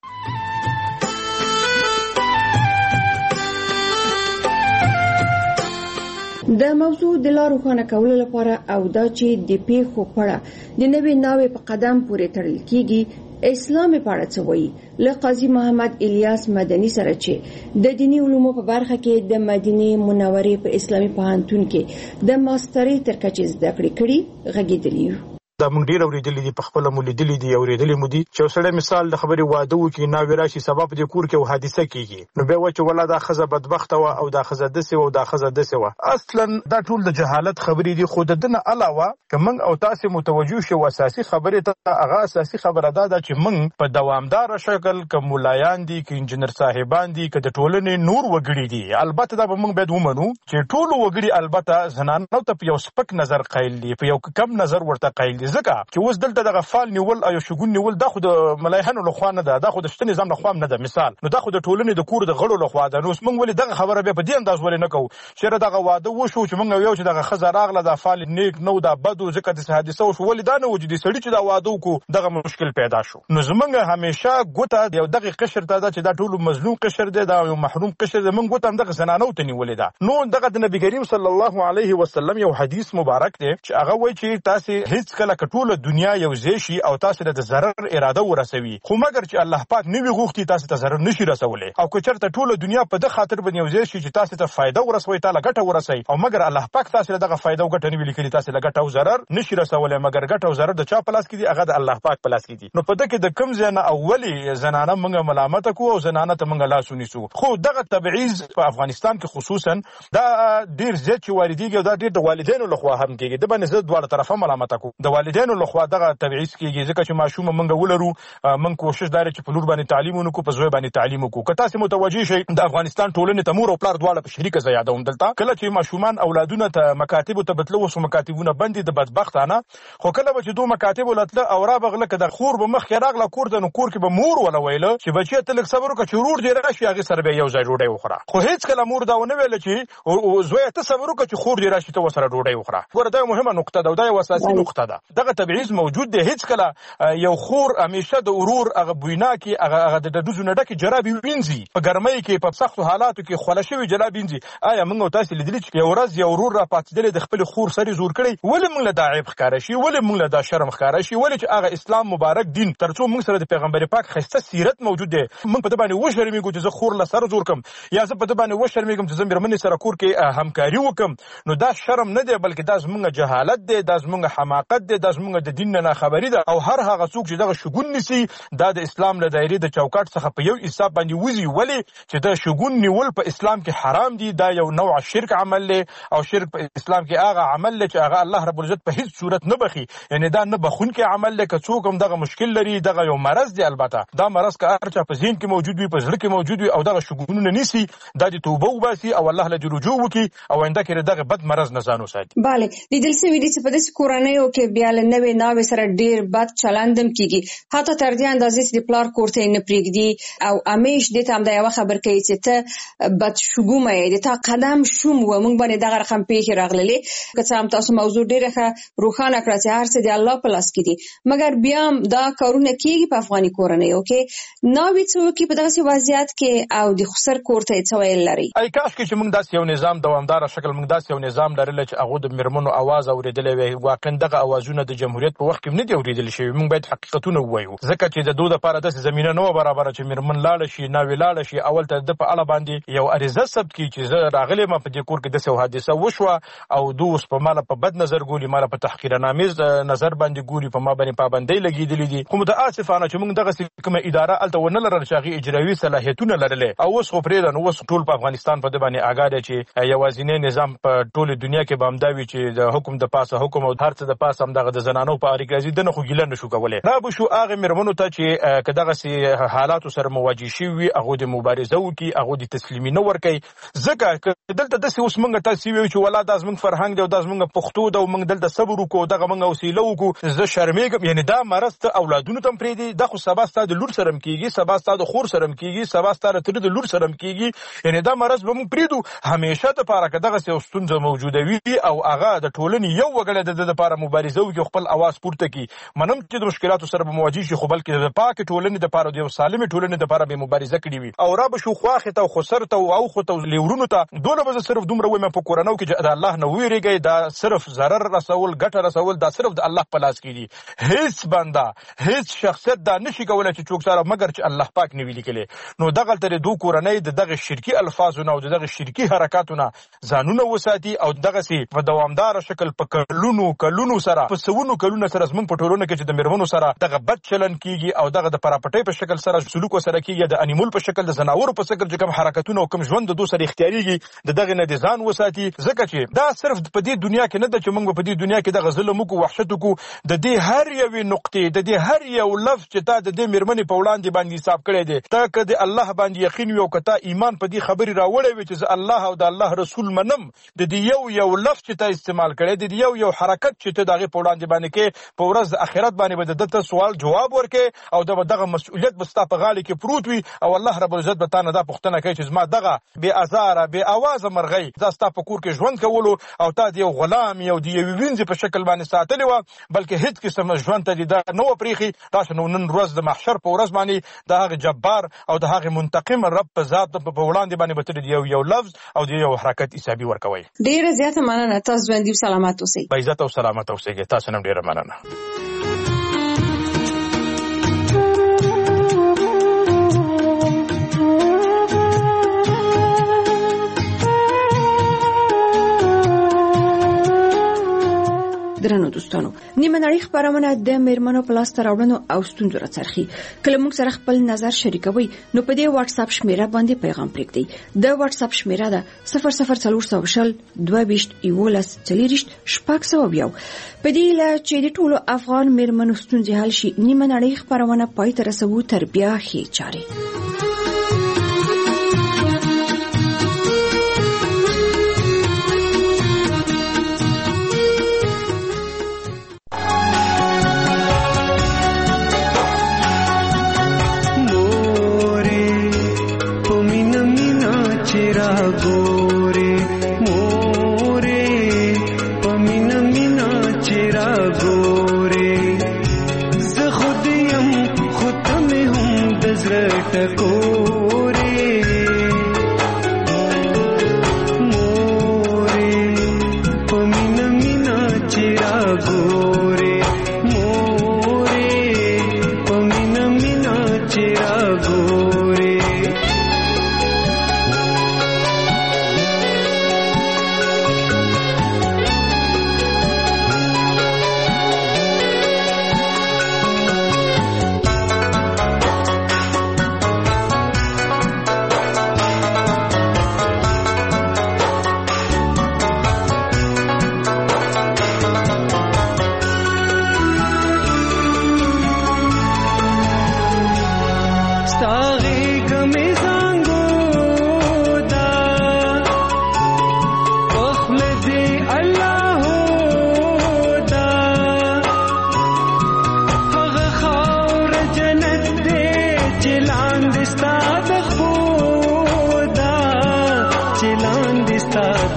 S8: د موضوع د لا روښانه کولو لپاره او دا چې د پیښو په اړه د نوې ناوې په قدم پورې تړل کیږي، اسلام په اړه څه وایي، له قاضي محمد الیاس مدني سره چې د دینی علومو په برخه کې د مدینه منورې په اسلامي پوهنتون کې د ماسترۍ تر کچې زده کړې کړي غږېدلی.
S25: دا موږ ډیر اوریدلې دي، په خپل مولیدلې دي، اوریدلې مو دي چې وسړی مثال د خبرې واده وکړي، ناوې راشي، سبب د کور کې او حادثه کیږي، نو بیا و چې ولا دا خزه بدبخته و او دا خزه دسه و او دا خزه دسه و. اصلا دا ټول د جهالت خبرې دي. خو د دنه علاوه که موږ او تاسو متوجه شو اساسي خبرې ته، هغه اساسي خبره ده چې موږ په دوامدار شکل که مولایان دي، که انجنیر صاحبان دي، که د ټولنې نور وګړي دي، البته دا به موږ باید ومنو چې ټول وګړي البته زنانو ته په یو سپک نظر قایل دي، په یو کم نظر ورته قایل دي، ځکه چې اوس دلته د غفال نیول او شګون نیول دا خو د ملایحانو لخوا نه ده، دا خو د شته نظام لخوا نه ده. مثال نو دا خو د ټولنې د کور د غړو لخوا ده. نو موږ ولې دغه خبره بیا په دې انداز ولې نه کوو چې دغه واده وشو چې موږ یو چې دغه خزه راغله د فال نیک نو دا بدو ځکه د حادثه وشو، ولې دا نه وجودي سړی چې دا واده وکړو دغه مشکل پیدا شو. نو زمونږ همیشه ګوته یو دغه قشر ته ده چې دا ټول مظلوم قشر دی، دا یو محروم قشر دی، موږ ګوته هم دغه زنانو ته نیولې ده. نو دغه د نبی کریم صلی الله علیه وسلم یو حدیث مبارک دی چې هغه وایي چې تاسو هیڅ کله ټول دنیا یو شي او تاسو د ضرر اراده ورسوي، خو مګر چې الله پاک نوی غوښتي تاسو ته ضرر نشي رسولې، او که چېرته ټول دنیا په دغه خاطر باندې یو ځای شي چې تاسو ته فایده ورسوي، تاسو ګټه ورسوي، او مګر الله پاک تاسو له دغه فایده او ګټه نه ویل کړي، تاسو له ګټه او ضرر نشي رسولې، مګر ګټه او ضرر د چا په لاس کې دي؟ هغه د الله پاک په لاس کې دي. نو په دغه د کم ځای نه اولی زنانه موږ ملامت کوو او زنانه ته موږ لاس ونیسو. خو دغه تبعیض په افغانستان کې خصوصا دا ډیر زیات چې واردېږي او دا ډیر د والدینو لخوا هم کېږي. د باندې زه دواړه طرفه ملامت کوم، د والدینو لخوا دغه تبعیض کېږي ځکه چې ماشوم موږ ولرو، موږ کوشش دار چې په لور باندې تعلیم ونکو، په زوی باندې تعلیم وکړو. که تاسو متوجي شئ د افغانستان ټولنې ته مور او پلار دواړه په شریکه ځای یادوم دلته، کله چې ماشومان اولادونه ته مکاتب ته بتلو وسو، مکاتبونه بندي د بدبختانه، خو کله به چې دوه مکاتب ولتله او را بغله که د خور به مخ کې راغله کور ته، نو کور کې به مور ولا ویله چې بچی ته لږ صبر وکړه چې ورور دې راشي هغه سره به یو ځای ډوډۍ وخوره. خو هیڅ کله مور دا ونه ویل چې زوی ته صبر وکړه چې خور دې راشي ته وسره ډوډۍ وخوره. ورته مهمه نقطه ده او دا یو اساسي نقطه ده. دغه تبعیض موجود دی. هیڅ کله یو خور همیشه د ورور هغه بوینا کې هغه د ډوزو نه ډکې جرابې وینځي، په ګرمۍ کې په سختو حالاتو کې خوله شوي جرابې وینځي. آیا موږ او تاسو لیدلي چې یو ورځ یو ورور را پاتېدلی د خپل خور سر زور کړی؟ ولې موږ له دا عیب ښکاره شي؟ ولې موږ له دا شرم ښکاره شي؟ ولې چې هغه اسلام مبارک دین تر څو موږ سره د پیغمبر پاک ښایسته سیرت موجود دی، موږ په دې باندې وشرمېږو چې زه خور له سر زور کړم، یا زه په دې باندې وشرمېږم چې زه مېرمنې سره کور کې همکاري وکړم. نو دا شرم نه دی، بلکې دا زموږ جهالت دی، دا زموږ حماقت دی، دا زموږ د دین نه ناخبري ده. او هر هغه څوک چې دغه شګون نیسي دا د اسلام له دایرې د چوکاټ څخه په یو حساب باندې وځي. ولې چې د شګون نیول په اسلام کې حرام دي، دا یو نوع شرک عمل دی، او شرک په اسلام کې هغه عمل دی چې هغه الله رب العزت په هیڅ صورت نه بخي. یعنی دا نه بخونکی عمل دی. که څوک هم دغه مشکل لري، دغه یو مرض دی، البته دا مرض که هر چا په ذهن کې موجود وي، په زړه کې موجود وي، او دغه شګونونه نیسي، دا د توبه وباسي او الله له رجوع وکړي او آینده کې دغه بد مرض نه ځان وساتي.
S8: bale لیدل سوي دي چې په داسې کورنیو کې بیا له نوې ناوې سره ډیر بد چلندم کیږي، حتی تر دې اندازې چې د پلار کور ته نه پرېږدي او همیش دې ته هم دا یو خبر کوي چې ته بد شګومه یې، د تا قدم شوم و موږ باندې دغه رقم پیښې راغللې. که څه هم تاسو موضوع ډیره ښه روښانه کړه چې هر څه د الله په لاس کې دي، مګر بیا هم دا کارونه کیږي په افغاني کورنیو کې. ناوې څوک په دغه وضعیت کې او د خسر کور ته څه ویل لري؟
S25: ای کاش کې چې موږ داسې یو نظام دوامدار شکل موږ داسې یو نظام لرل چې هغه د میرمنو आवाज اوریدلې وي. واقعا دغه اوازونه د جمهوریت په وخت کې نه دی اوریدل شوی. موږ باید حقیقتونه ووایو، ځکه چې د دوی لپاره داسې زمينه نه و برابر چې میرمن لاړ شي، ناوې لاړ شي، اول ته د په اړه باندې یو عریضه ثبت کی چې زه راغلی ما په دې کور کې داسې حادثه وشوه او دوی په مال په بد نظر ګوري، مال په تحقیرآمیز نظر باندې ګوري، په ما باندې پابندۍ لګېدلې دي. خو متاسفانه چې موږ دغه کومه اداره الته ونه لرل چې هغه اجرایي صلاحیتونه لرلې، او اوس خو پرې نو اوس ټول په افغانستان په دې باندې آګاه دي چې یوازینی نظام په ټوله دنیا کې بامداوي چې د حکم د پاسه حکم او هر څه د پاسه هم دغه د زنانو په اړه راځي، دنه خو ګیله نشو کولای. را به شو هغه میرمنو ته چې کداغه سي حالاتو سره مواجه شي وي، هغه د مبارزه وکي، هغه د تسلیمي نه ورکي. ځکه دلته د اوس موږ تاسو ویو چې ولا د زمنګ فرهنګ دی او د زمنګ پښتو دی او موږ دلته صبر وکړو، دغه موږ وسیله وکړو، زه شرمېږم. یعنی دا مرض ته اولادونو تم پرې دي، د خو سبا ستاسو د لور سره کیږي، سبا ستاسو د خور سره کیږي، سبا ستاسو تر د لور سره کیږي. یعنی دا مرض به موږ پریدو همیشه د پاره کداغه څه ستونزه موجوده وي او هغه د ټولنې یو وګړه د لپاره مبارزه وکړي، خپل आवाज پورته کړي. منم چې د مشکلاتو سره به مواجه شي، خو بلکې د پاک ټولنې د لپاره د یو سالمه ټولنې د لپاره به مبارزه کړي وي. او را به شو خواخه ته خسرته او خو ته لیورونو ته دوله به صرف دومره وایم په قرانو کې چې د الله نه ویریږي، دا صرف ضرر رسول ګټه رسول دا صرف د الله په لاس کې دي. هیڅ بنده هیڅ شخصیت دا نشي کولای چې څوک سره مگر چې الله پاک نه ویلي کړي. نو دغه تر دوه قرانې دغه شرکی الفاظونه او دغه شرکی حرکاتونه ځانونه وساتي او دغه سي په دوامدار شکل په کلونو سره په سونو کلونو سره زمون په ټولنه کې چې د میرمنو سره دغه بد چلن کیږي او دغه د پراپټۍ په شکل سره سلوک سره کیږي، د انیمول په شکل د زناورو په شکل چې کوم حرکتونه او کوم ژوند د دوی سره اختیاريږي دغه نه د ځان وساتي. ځکه چې دا صرف په دې دنیا کې نه ده چې موږ په دې دنیا کې دغه ظلم او وحشت کو، د دې هر یو نقطې د دې هر یو لفظ چې تا د دې میرمنې په وړاندې باندې حساب کړی دی، تا کده الله باندې یقین یو کته ایمان په دې خبري راوړی وي چې الله او د الله رسول منم، د دې یو لفظ چې تا استعمال کړی دی، یو حرکت چې ته دغه په وړاندې باندې کې په ورځ د آخرت باندې به دته سوال جواب ورکې او دغه مسؤلیت به ستا په غاړه کې پروت وي او الله رب العزت به تا نه دا پوښتنه کوي چې زما دغه بے ازاره بے आवाज مرغۍ دا ستا په کور کې ژوند کولو او تا د یو غلام یو دی وینځ په شکل باندې ساتلی و، بلکې هیڅ قسم ژوند ته دا نو پریخي. دا شنو نن ورځ د محشر په ورځ باندې د هغه جبار او د هغه منتقم رب په ذات په وړاندې باندې به تر یو لفظ او د یو حرکت حسابي ورکوي.
S8: ډیره زیاته مننه، تاسو ژوندۍ سلامات اوسئ.
S25: با عزت او سلامت اوسئ. تاسو نن ډیره مننه.
S8: درنو دوستانو، نیمه نړۍ خبرونه د میرمنو په لاس راوړنو او ستونزو راڅرخي. کله موږ سره خپل نظر شریکوي نو په دې واتس اپ شمیره باندې پیغام پرېږدئ. د واتس اپ شمیره ده 00400 22 11 4 په دې لا چې د ټولو افغان میرمنو ستونزې حل شي، نیمه نړۍ خبرونه پای ته رسوو تر بیا ښې چارې.
S10: मोरे पमिन मिना चेरा गोरे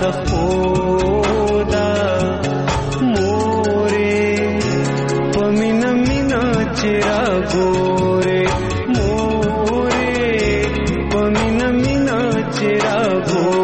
S10: د خودا مورې پمینا مینا چرا ګورې مورې پمینا مینا چرا ګورې